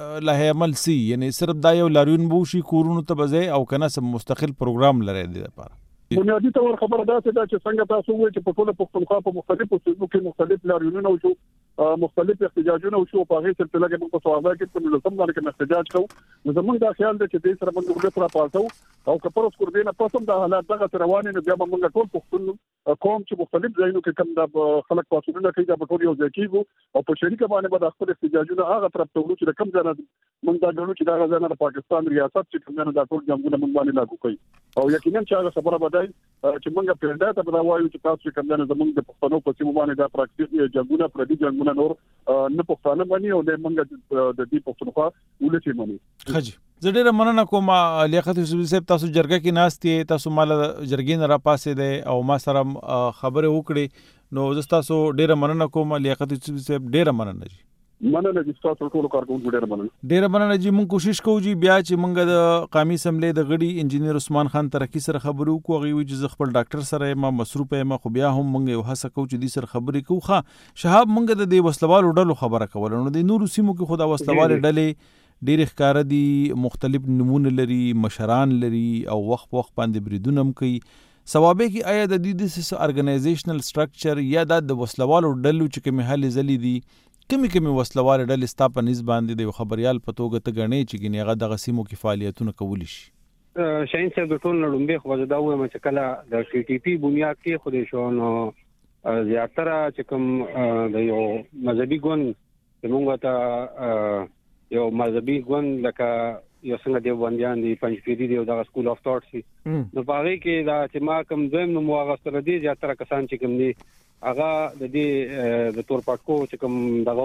له عمل سي یعنی صرف دا یو لاریون بو شي کورونو ته بځای او کنه سم مستقل پروګرام لري د لپاره بنیادی تور خبره ده چې څنګه تاسو وایي چې په ټول پښتونخوا په مختلفو سیمو کې مختلف لاریونونه او مختلف احتجاجونه او شو په هغه سلسله کې په ثوابه کې په لسم باندې کې احتجاج کوو نو زموږ دا خیال دی چې دې سره موږ وګړو را پاتو او کپر اوس کور دینه پسم د حالات دغه روانې نه بیا موږ ټول پښتون قوم چې مختلف ځایونو کې کوم د خلک پاتونه کوي دا په ټول یو ځای کېږي او په شریکه باندې به د خپل احتجاجونه هغه طرف ته ورو چې کوم ځای موږ دا ګڼو چې دا غزنه د پاکستان ریاست چې کوم نه دا ټول جنگونه موږ باندې لاګو کوي او یقینا چې هغه خبره بدای چې موږ پرنده ته دا وایو چې تاسو کوم نه زموږ د پښتنو په سیمه باندې دا پراکټیس جنگونه پردي جنگونه نور نه پښتانه باندې او د موږ د دې پښتونخوا ولسی باندې خجی زه ډیره مننه کوم لیاقت یوسف صاحب تاسو جرګه کې ناستې تاسو مال جرګې نه را پاسې ده او ما سره خبره وکړي نو زه تاسو ډیره مننه کوم لیاقت یوسف صاحب ډیره مننه جی مننه چې تاسو ټول کارکونکو ډیره مننه ډیره مننه جی مونږ کوشش کوو جی بیا چې مونږ د قومي سملې د غړي انجینیر عثمان خان ترکی سره خبرو کوو غوي چې خپل ډاکټر سره ما مصروف یم خو بیا هم مونږ یو هڅه کوو چې د سر خبرې کوو ښه شهاب مونږ د دې وسلوالو ډلو خبره کول نو د نورو سیمو کې خدا وسلوال ډلې ډېر ښکار دي مختلف نمونه لري مشران لري او وخت وخت باندې بریدونه هم کوي ثوابه کې آیا د دې د ارګنایزیشنل سټرکچر یا د وسلوالو ډلو چې کومه حل زلي دي کمی کمی وسلوال ډلې ستا په نسبت باندې د خبريال په توګه ته غنې چې ګنې هغه د غسیمو کې فعالیتونه کولی شي؟ شاین صاحب د ټول نړۍ خو دا وایم چې کله د ټي ټي پی بنیاد کې خو دې شو نو زیاتره چې کوم د یو مذهبي ګوند چې موږ ته یو مذهبي ګوند لکه یو څنګه دی باندې دی پنځپيري دی د سکول اف ثاټ سي نو باغی کې دا چې ما کوم دویم نو مواغ سره دی زیاتره کسان چې کوم دی هغه د دې د تور پټکو چې کوم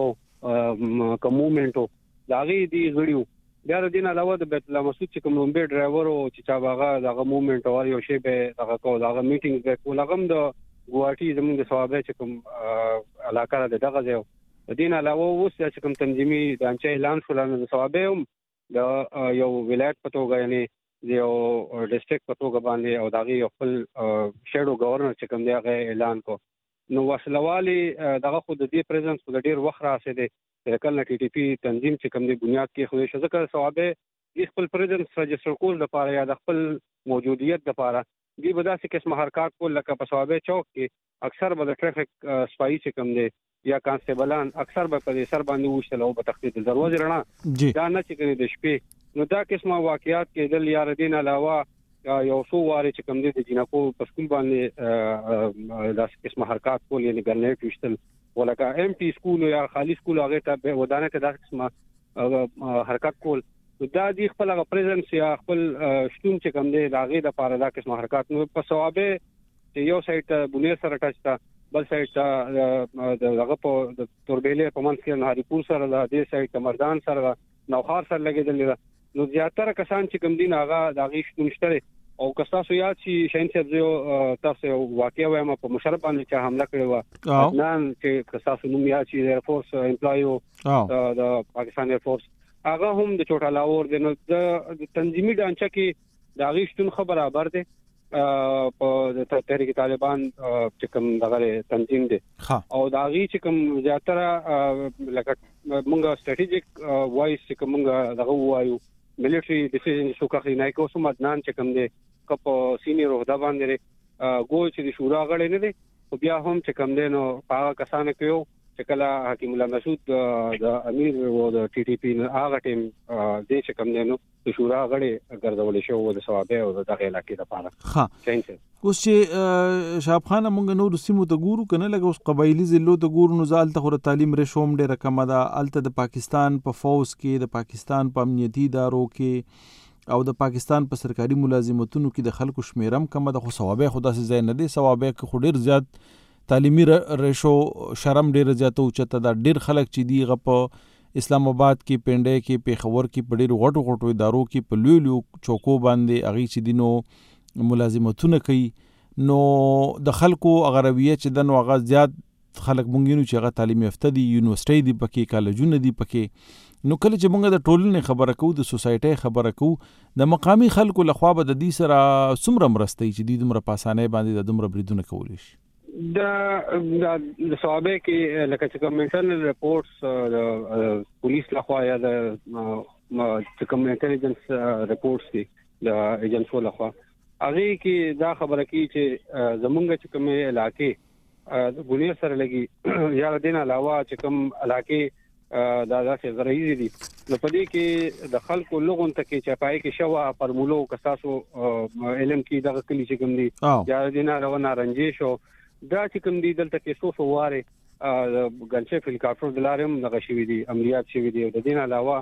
دغه کوم موومېنټو داغي دی غړیو بیا د دین علاوه د بیت الله مسعود چې کوم لومبي ډرایور او چې چا باغه دغه موومېنټ او یو شی به دغه کو دغه میټینګ به کول هغه د ګواټي زموږ د ثوابه چې کوم علاقه د دغه ځای د دین علاوه اوس چې کوم تنظیمي د انچ اعلان شول د ثوابه د یو ولایت په توګه یعنی یو ډیسټریکټ په توګه باندې او دغه یو خپل شیډو گورنر چې کوم دی هغه اعلان کو نو وسلوالي دغه خود د پریزنس په ډیر وخت راځي د کله ټي ټي پی تنظیم چې کوم دی بنیاد کې خو شي ځکه ثوابه د خپل پریزنس رجستر کول لپاره یا د خپل موجودیت لپاره دی به داسې قسم حرکت کول لکه په ثوابه چوک کې اکثر به د ټریفیک سپای چې کوم دی یا کانسټیبلان اکثر به په سر باندې وشتل او په تخته د دروازې رڼا دا نه چې کوي د شپې نو دا قسمه واقعیات کې د یار دین علاوه یو څو واره چې کوم دي د جنکو په سکول باندې دا قسمه حرکت کول یعنی ګرنیټ وشتل ولکه ام پی سکول یا خالی سکول هغه ته ودانه ته دا قسمه حرکت کول دا دی خپل هغه پریزنس یا خپل شتون چې کوم دی هغه د پاره دا قسمه حرکت نو په ثوابه چې یو سایت بنیر سره ټچ تا بل سایت د هغه په د توربېلې په منځ کې نهاري پور سره د دې سایت مردان سره نوخار سره لګیدل نو زیاتره کسان چې کوم دین هغه د هغه شتون شته او کساسو یاد شي شاین صاحب یو تاسو واقعا وایم په مشرف باندې چې حمله کړې و نن چې کساسو نوم یاد شي د فورس امپلایو د پاکستان ایر فورس هغه هم د چوټا لاور د تنظیمي ډانچه کې د هغه شتون خبره خبر ده په تحریک طالبان چې کوم دغه تنظیم دي او دا غي چې کوم زیاتره لکه مونږه سټریټیجیک وایس چې کومه دغه وایو ملټری ډیسیژن شو کوي نه کوم مدنان چې کوم دي کپ سینیئر عہده باندې ګول چې د شورا غړي نه دي او بیا هم چې کوم دي نو هغه کسان کوي چې کله حکیم الله مسعود د امیر او د ټي ټي پی هغه ټیم د چې کوم دي نو د شورا غړي ګرځول شو د ثوابه او د دغه علاقې لپاره ها اوس چې شاب خان مونږ نو سیمو ته ګورو کنه لکه اوس قبایلی زلو ته ګورو نو زال ته خو تعلیم رشوم ډیره کم ده الته د پاکستان په فوز کې د پاکستان په امنیتي ادارو کې او د پاکستان په سرکاري ملازمتونو کې د خلکو شمیرم کم ده خو ثوابه خدا سي ځای نه دي ثوابه کې خو ډیر زیات تعلیمي رشو شرم ډیر زیاته اوچته دا ډیر خلک چې دی غپ اسلام آباد کې پنډه کې پیښور کې په ډیر غټو غټو ادارو کې په لوی لوی چوکو باندې اغي چې دینو ملازمتونه کوي نو د خلکو اغرویه چې د نو غا زیات خلک مونږ چې هغه تعلیم یافته دي یونیورسيټي دي پکې کالجونه دي پکې نو کله چې مونږ د ټولنې خبره کوو د سوسایټي خبره کوو د مقامی خلکو لخوا به د دې سره څومره مرستې چې د دومره پاسانه باندې د دومره بریدونه کولی شي د د ثوابه کې لکه چې کوم انټرنل ریپورتس د پولیس لخوا یا د چې کوم انټيليجنس ریپورتس دي د ایجنسو لخوا هغه کې دا خبره کوي چې زمونږ چې کوم علاقې د ګونی سره لګي یا د دین علاوه چې کوم علاقې دا داسې غریزي دي نو په دې کې د خلکو لغون ته کې چپای کې شوا فرمولو کساسو علم کې دغه کلی چې کوم دي یا د دین علاوه نارنجي شو دا چې کوم دي دلته کې سو سو واره ګنچه هلیکاپټر دلارم دغه شوی دي عملیات شوی دي د دین علاوه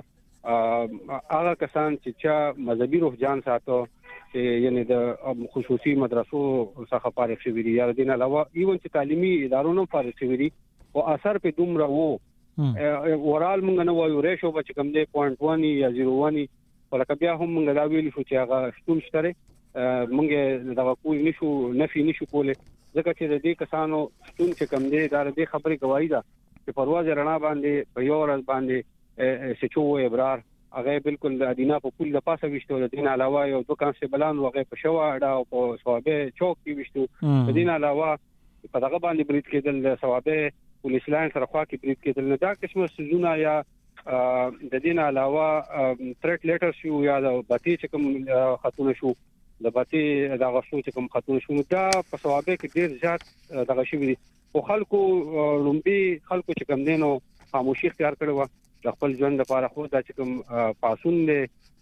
هغه کسان چې چا مذهبي روح جان ساتو یعنی د خصوصي مدرسو څخه فارغ شوی دي یا د دین علاوه ایون چې تعلیمي ادارو نه فارغ شوی دي او اثر په دومره وو ورال مونږ نه وایو ریشو به کوم دی پوینټ ون یا صفر ون ولکه بیا هم مونږ دا ویل شو چې هغه شتون شته مونږ دا کوی نشو نفي نشو کوله ځکه چې د دې کسانو شتون چې کوم دی دا د خبرې گواہی ده چې پرواز رڼا باندې په یو ورځ باندې سچو ابرار هغه بالکل د ادینا په پول د پاسه وشتو د دین علاوه یو دوه کانسټیبلان هغه په شوا اډا او په ثوابه چوک کې وشتو د دین علاوه په دغه باندې برید کېدل د ثوابه پولیس لاین سره خوا کې برید کېدل نه دا قسمه سيزونه یا د دین علاوه تھریټ لیټر شو یا د باتی چې کوم خاتون شو د باتی دا غوښتو چې کوم خاتون شو دا په ثوابه کې ډیر زیات دغه شي دي او خلکو لومبي خلکو چې کوم دینو خاموشي اختیار کړو د خپل ژوند لپاره. خو دا چې کوم پاسون دی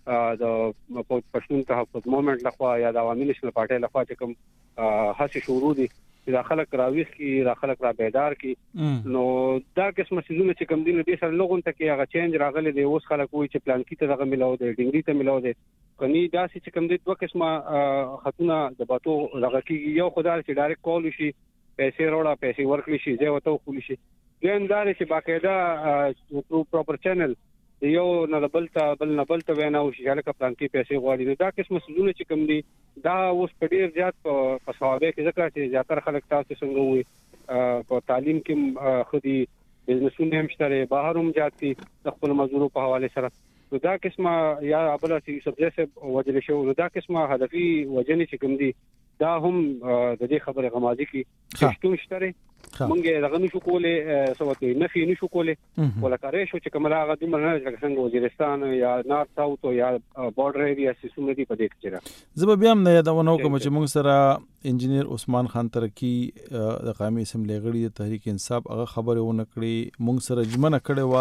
د پښتون تحفظ موومېنټ لخوا یا د عوامي نېشنل پارټي لخوا چې کوم هڅې شروع دي چې دا خلک راويخ کی را خلک را بیدار کی نو دا قسمه سيزونه چې کوم دي نو د سره لغون ته کې هغه چینج راغلي دی. اوس خلک وایي چې پلان کې ته دغه ملاو دی ډنګري ته ملاو دی کني دا چې کوم دي دوه قسمه خطونه د باتو دغه کې یو خدای چې ډایرکټ کول شي پیسې وروړه پیسې ورکړي شي ځای وته خول شي ګین دا چې باقاعده ترو پراپر چینل یو نه بل ته بل نه بل ته وینا او شي لکه پلان کې پیسې غواړي. دا قسمه سيزونه چې کوم دي دا اوس په ډیر زیات په صحابه کې ذکر چې زیاتره خلک تاسو څنګه وي په تعلیم کې خودي بزنسونه هم شته بهر هم جاتي د خپل مزدورو په حواله سره. نو دا قسمه یا ابل چې سبجیکټ وجل شو نو دا قسمه هدفي وجنې چې کوم دي دا هم د دې خبره غمازي کې شتون شته مونږه دغه نشو کوله سوته نه فی نشو کوله ولکه شو چې کومه هغه د مرنه څنګه وزیرستان یا نارث ساوث یا بارډر ایریا سیسونه دی په دې کې چیرې زه بیا هم نه یادونه کوم چې موږ سره انجینیر عثمان خان ترکی د قومي اسمبلی غړي د تحریک انصاف هغه خبره ونه کړې موږ سره جمنه کړي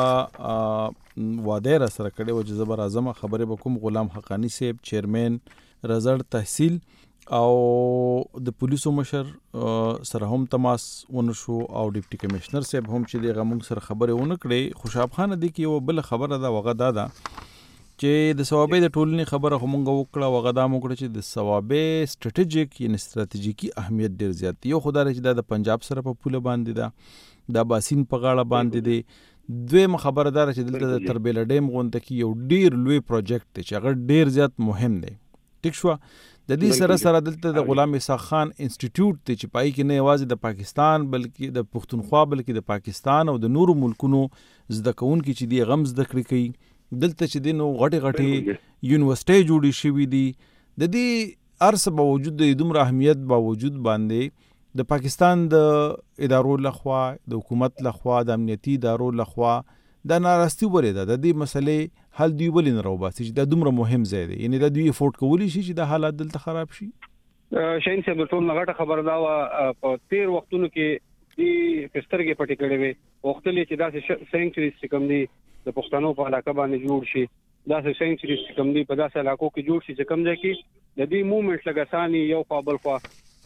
وا واده را سره کړي و چې زبر اعظم خبره به کوم غلام حقانی صاحب چیرمن رزړ تحصیل او د پولیسو مشر سره هم تماس ونشو او ډیپټي کمشنر صاحب هم چې دغه موږ سره خبره ونه کړې خوشاب خان دی کې یو بل خبره دا وغه دا ده چې د ثوابې د ټولنې خبره هم وکړه وغه دا موږ چې د ثوابې سټریټیجیک یا استراتیژیکي اهمیت ډیر زیات یو خدای چې د پنجاب سره په پوله باندې ده د باسین په غاړه باندې دی دویم خبردار چې دلته د تربیل ډیم غونډه کې یو ډیر لوی پروجیکټ دی چې هغه ډیر زیات مهم دی. ټیک شو د دې سره سره دلته د غلام اسحاق خان انسټیټیوټ ته چې پای کې نه یوازې د پاکستان بلکې د پښتونخوا بلکې د پاکستان او د نورو ملکونو زده کوونکي چې دی غم زده کړی کوي دلته چې دینو غټي غټي یونیورسيټي جوړې شوې دي د دې ارس باوجود د دومره اهمیت باوجود باندې د پاکستان د ادارو لخوا د حکومت لخوا د امنیتي ادارو لخوا دا ناراستی ولې ده د دې مسلې حل دی ولې نه راوباسي چې دا دومره مهم ځای دی یعنی دا دوی افورد کولی شي چې دا حالات دلته خراب شي. شاین صاحب ټول نغټه خبر دا و په تیر وختونو کې دی پسترګې پټې کړې وي وختلې چې دا سینچریز کوم دی د پښتنو په علاقه باندې جوړ شي دا سینچریز کوم دی په داسې علاقو کې جوړ شي چې کوم ځای کې د دې موومېنټ لګاساني یو قابل خو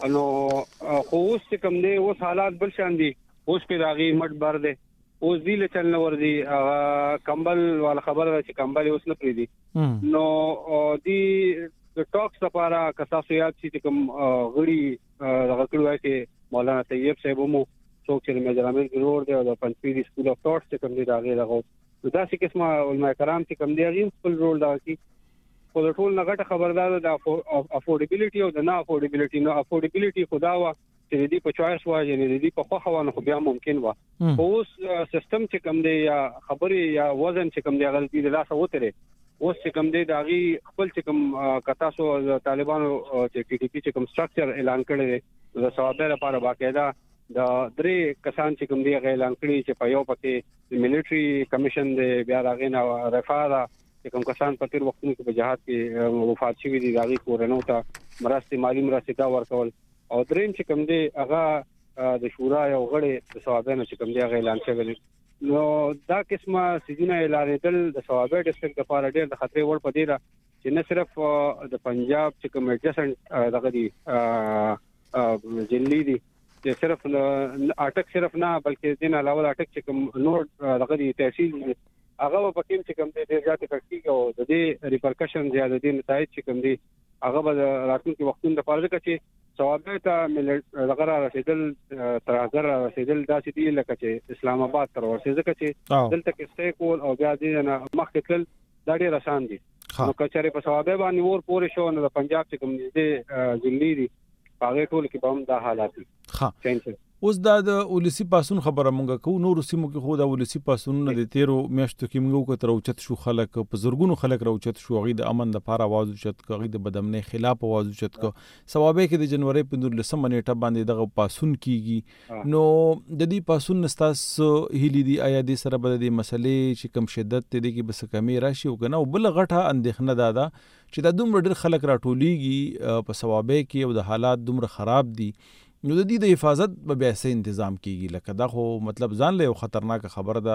نو خو اوس کوم دی اوس حالات بل شان دي اوس په داغي مټ بر دی اوس دی له چل نور دی کمبل والا خبره چې کمبل اوس نه پری دي نو دی د ټاکس لپاره کساسو یاد چې کوم غړي دغه کړوای چې مولانا طیب صاحب مو څوک چې میجرامنټ ګرور دی او د پنځپيري سکول اف ټاټس چې کوم دی راغی دغه دا چې قسمه علماء کرام چې کوم دی هغه خپل رول دا کوي په ټول نغټه خبردار د افورډیبিলিټي او د نه افورډیبিলিټي نو افورډیبিলিټي خدا وا چې دې په چوایس وا یعنی دې په خوخه ونه خو بیا ممکن وا اوس سیستم چې کوم دی یا خبري یا وزن چې کوم دی غلطي د لاسه وته اوس چې کوم دی داغي خپل چې کوم کتاسو طالبانو چې ټي ټي پی چې کوم سټرکچر اعلان کړی دی د ثوابه لپاره باقاعده د درې کسان چې کوم دی اعلان کړی چې په یو پکې ملټري کمیشن دی بیا راغی نه رفاده چې کوم کسان په تیر وختونو کې په جهاد کې وفات شوي دي داغي کورنو ته مرستې مالی مرستې دا ورکول او دریم چې کوم دی هغه د شورا یو غړي د ثوابونو چې کوم دی هغه اعلان شوی نو دا قسمه سيزونه اعلان دل د ثوابه ډیسټریکټ لپاره ډېر د خطرې ور پدې را چې نه صرف د پنجاب چې کوم ایڈجسټ دغه دی جلی دی چې صرف اٹک صرف نه بلکې دین علاوه اٹک چې کوم نور دغه دی تحصیل هغه په کوم چې کوم دی ډېر زیات کړي او د دې ریپرکشن زیاده دي نتایج چې کوم دی هغه به راتلونکي وختونو لپاره چې ثوابه ته دغه رسیدل تر هغه رسیدل داسې دی لکه چې اسلام آباد تر ورسېږي چې دلته کې سټې کول او بیا دې نه مخکې تل دا ډېر آسان دي نو کچره په ثوابه باندې ور پورې شو نو د پنجاب چې کوم دې ځلې دي هغه ټول کې به هم دا حالات دي. ها اوس دا د ولسی پاسون خبره مونږه کو نور سیمو کې خو دا ولسی پاسون نه د تیرو میاشتو کې مونږ کو تر اوچت شو خلک په زورګونو خلک راوچت شو غي د امن د لپاره आवाज اوچت کوي د بدامنۍ خلاف आवाज اوچت کو ثوابه کې د جنوري په نولسمه نیټه باندې دغه پاسون کیږي نو د دې پاسون نستاس هلي دی آیا د سره بد د مسلې چې کم شدت ته دي کې بس کمی راشي او کنه بل غټه اندېخنه دادا چې د دومره ډېر خلک راټوليږي په ثوابه کې او د حالات دومره خراب دي نو د دې د حفاظت به بیا سه تنظیم کیږي لکه دا خو مطلب ځان له خطرناک خبره ده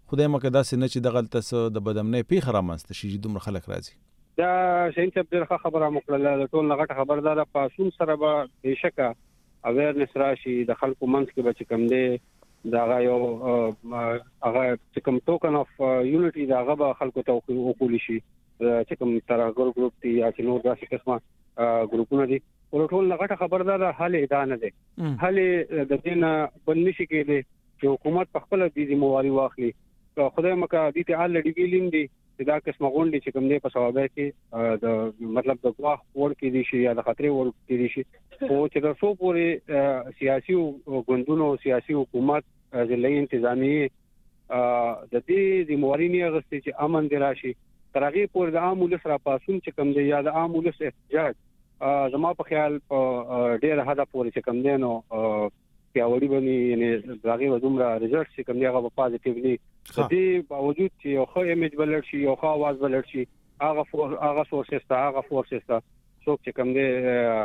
خدای مکه داسې نه چې دغلته څه د بدامنۍ پیښه رامنځته شي چې دومره خلک راځي. دا شین صاحب ډېر ښه خبره مو کړله. د ټول نه غټه خبره دا ده، پاسون سره به بېشکه اویرنس راشي د خلکو منځ کې به چې کوم دی د هغه یو هغه چې کوم ټوکن اف یونټي د هغه به خلکو ته وکولی شي، چې کوم ترهګر ګروپ دي یا چې نور داسې قسمه ګروپونه دي. ټول نه غټه خبره دا ده، حل یې دا نه دی. حل د دې نه بل نشي کېدی چې حکومت په خپله دې ذمهواري واخلي. خدای مکه دې ته الریډي ویلیم دي چې دا قسمه غونډې چې کوم دی په ثوابه کې د مطلب د ګواښ وړ کې دي شي یا د خطرې وړ کې دي شي، خو چې تر څو پورې سیاسي ګوندونو سیاسي حکومت ضلعي انتظامیه د دې ذمهواري نه اخیستې چې امن دی راشي، تر هغې پورې د عام ولس راپاڅون چې کوم دی یا د عام ولس احتجاج زما په خیال په ډېره حده پورې چې کوم دی نو پیاوړي باندې یعنی د هغې به دومره رزلټ چې کوم دی هغه به پازیټیو وي. د دې باوجود چې یو ښه امیج به لړ شي، یو ښه اواز به لړ شي، هغه هغه سورسز ته هغه فورسز ته څوک چې کوم دی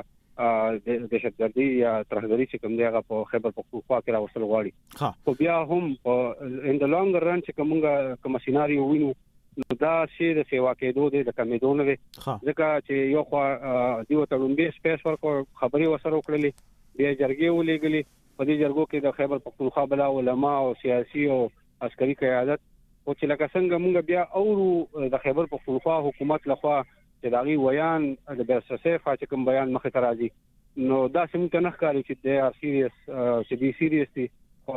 د دهشتګردي یا ترهګري چې کوم دی هغه په خیبر پختونخوا کې راوستل غواړي. خو بیا هم ان د لانګ رن چې کومه کوم سیناریو وینو نو دا شی د سیوا کېدو دی د کمیدو نه دی، ځکه چې یو خوا دیو ته لومبي سپیس ورکو خبري وسره وکړلې، بیا جرګې ولېګلې. په دې جرګو کې د خیبر پختونخوا بلا علما او سیاسي او عسکري قیادت او چې لکه څنګه موږ بیا اورو د خیبر پختونخوا حکومت لخوا چې داغي ویان د برسسه چې کوم بیان مخه ته راځي نو دا څنګه نه ښکاري چې د ار سیریس چې دی سیریس دي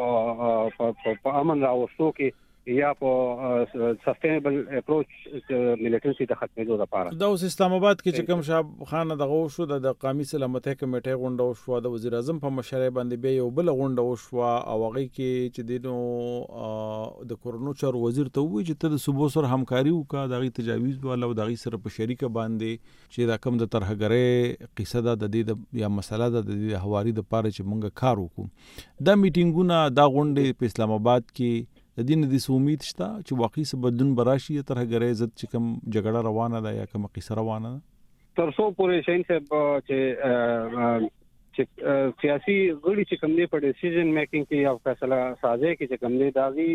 په امن راوستو کې یا په سستینبل اپروچ ملیټنسي د ختمېدو لپاره. دا اوس اسلام آباد کې چې کوم شاب خان دغه شو د قومي سلامتۍ کمیټې غونډه شو، د وزیر اعظم په مشرۍ باندې به یو بل غونډه شو او هغه کې چې دینو د کورونو چارو وزیر ته وایي چې ته د صوبو سره همکاري وکړه، دغه تجاویز والا او دغه سره په شریکه باندې چې دا کوم د ترهګرۍ قصه ده د دې یا مسله ده د دې حواري د پاره چې مونږ کار وکړو. دا میټینګونه دا غونډې په اسلام آباد کې د دین د امید شته چې واقعي څه بدلون براشي ترهګرۍ ضد چې کوم جګړه روانه ده یا کوم قصه روانه ده؟ تر څو پورې شین صاحب چې چې سیاسي غړي چې کوم دی په ډیسیژن میکینګ کې یا فیصله سازي کې چې کوم دی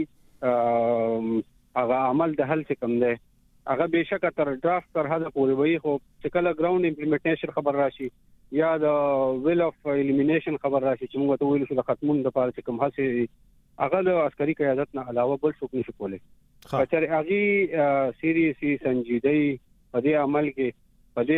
داغي هغه عمل د حل چې کوم دی هغه بهشکه تر ډرافټ تر حد پورې وي، خو چې کله ګراوند امپلیمنټیشن خبر راشي یا د ویل اف الیمینیشن خبر راشي چې موږ ته ویل شو د ختمون د پاره چې کوم هڅه هغه د عسکري قیادت نه علاوه بل څوک نشي کولای. کچره هغه سیریسي سنجیدای په دې عمل کې په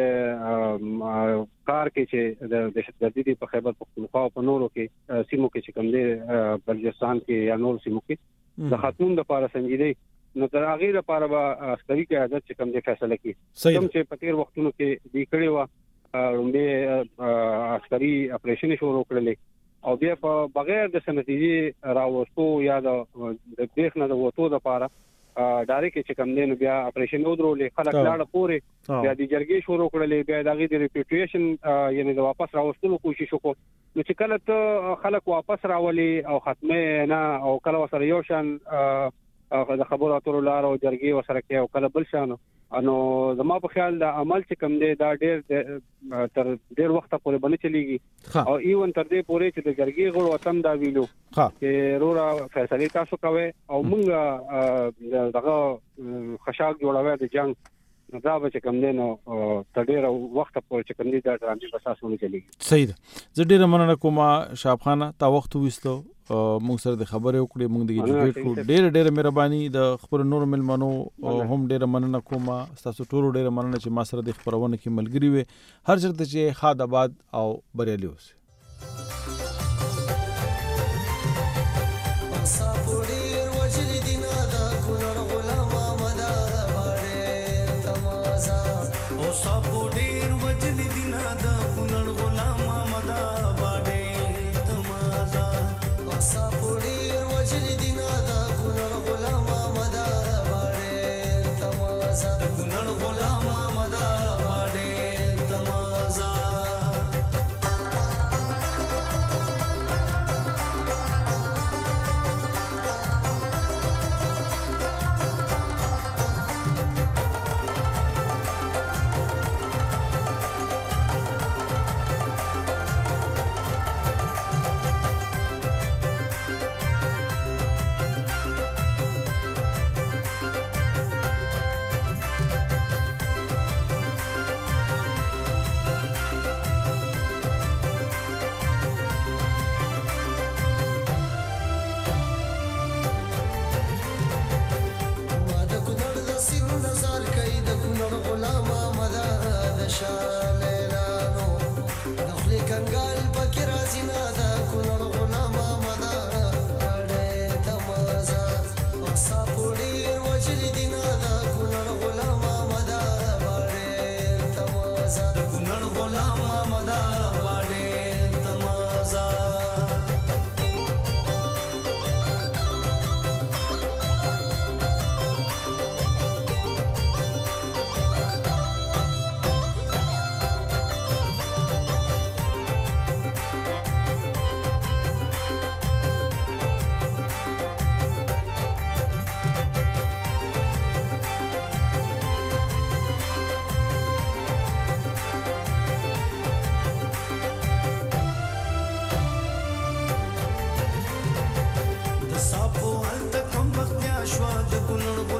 دې کار کې چې د دهشتګردي په خیبر پختونخوا په نورو کې سیمو کې چې کوم دی بلوچستان کې یا نور سیمو کې د خاتون د لپاره سنجیدای نو تر هغه لپاره به عسکري قیادت چې کوم دی فیصله کوي. کوم چې په تیر وختونو کې دی کړي و رومبه عسکري اپریشن شروع کړل او بیا په بغیر د سنتیجې راوستو یا د بیخ نه د وټو د لپاره ډایرکټ چې کوم دی نو بیا اپریشن ودرولې خلک لاړه پورې بیا د جرګې شروع کړلې، بیا دغه د ریپیټیشن یعنی د واپس راوستلو کوشش وکړو. نو چې کله ته خلک واپس راولي او ختمه نه او کله وسره یو شان د خبرو اترو لار او جرګې وسره کې او کله بل شان انو زما په خیال د عمل چې کوم دی دا ډېر تر ډېر وخت پورې باندې چلیږي او ایون تر دې پورې چې د جرګې غړو وطن دا ویلو چې رورا فیصله تاسو کوي او موږ دغه خشاک جوړوي د جنگ دا به چې کوم دی نو تر ډېر وخت پورې چې کوم دی دا ډرامې بس اسونه چلیږي. صحیح ده. زه ډېر مننه کوم شاب خانه تا وخت وستو مونږ سره د خبرې وکړې، مونږ د ایجوکیټ کړو. ډېر ډېر مهرباني د خبر نور ملمنو هم ډېر مننه کوم. تاسو ټول ډېر مننه چې ما سره د خبرونه کې ملګری وي. هر چرته چې خاد آباد او بریالي اوسئ. غلام محمد باندې تمازا د صافو هلته کوم وخت یا شوا د ګلونو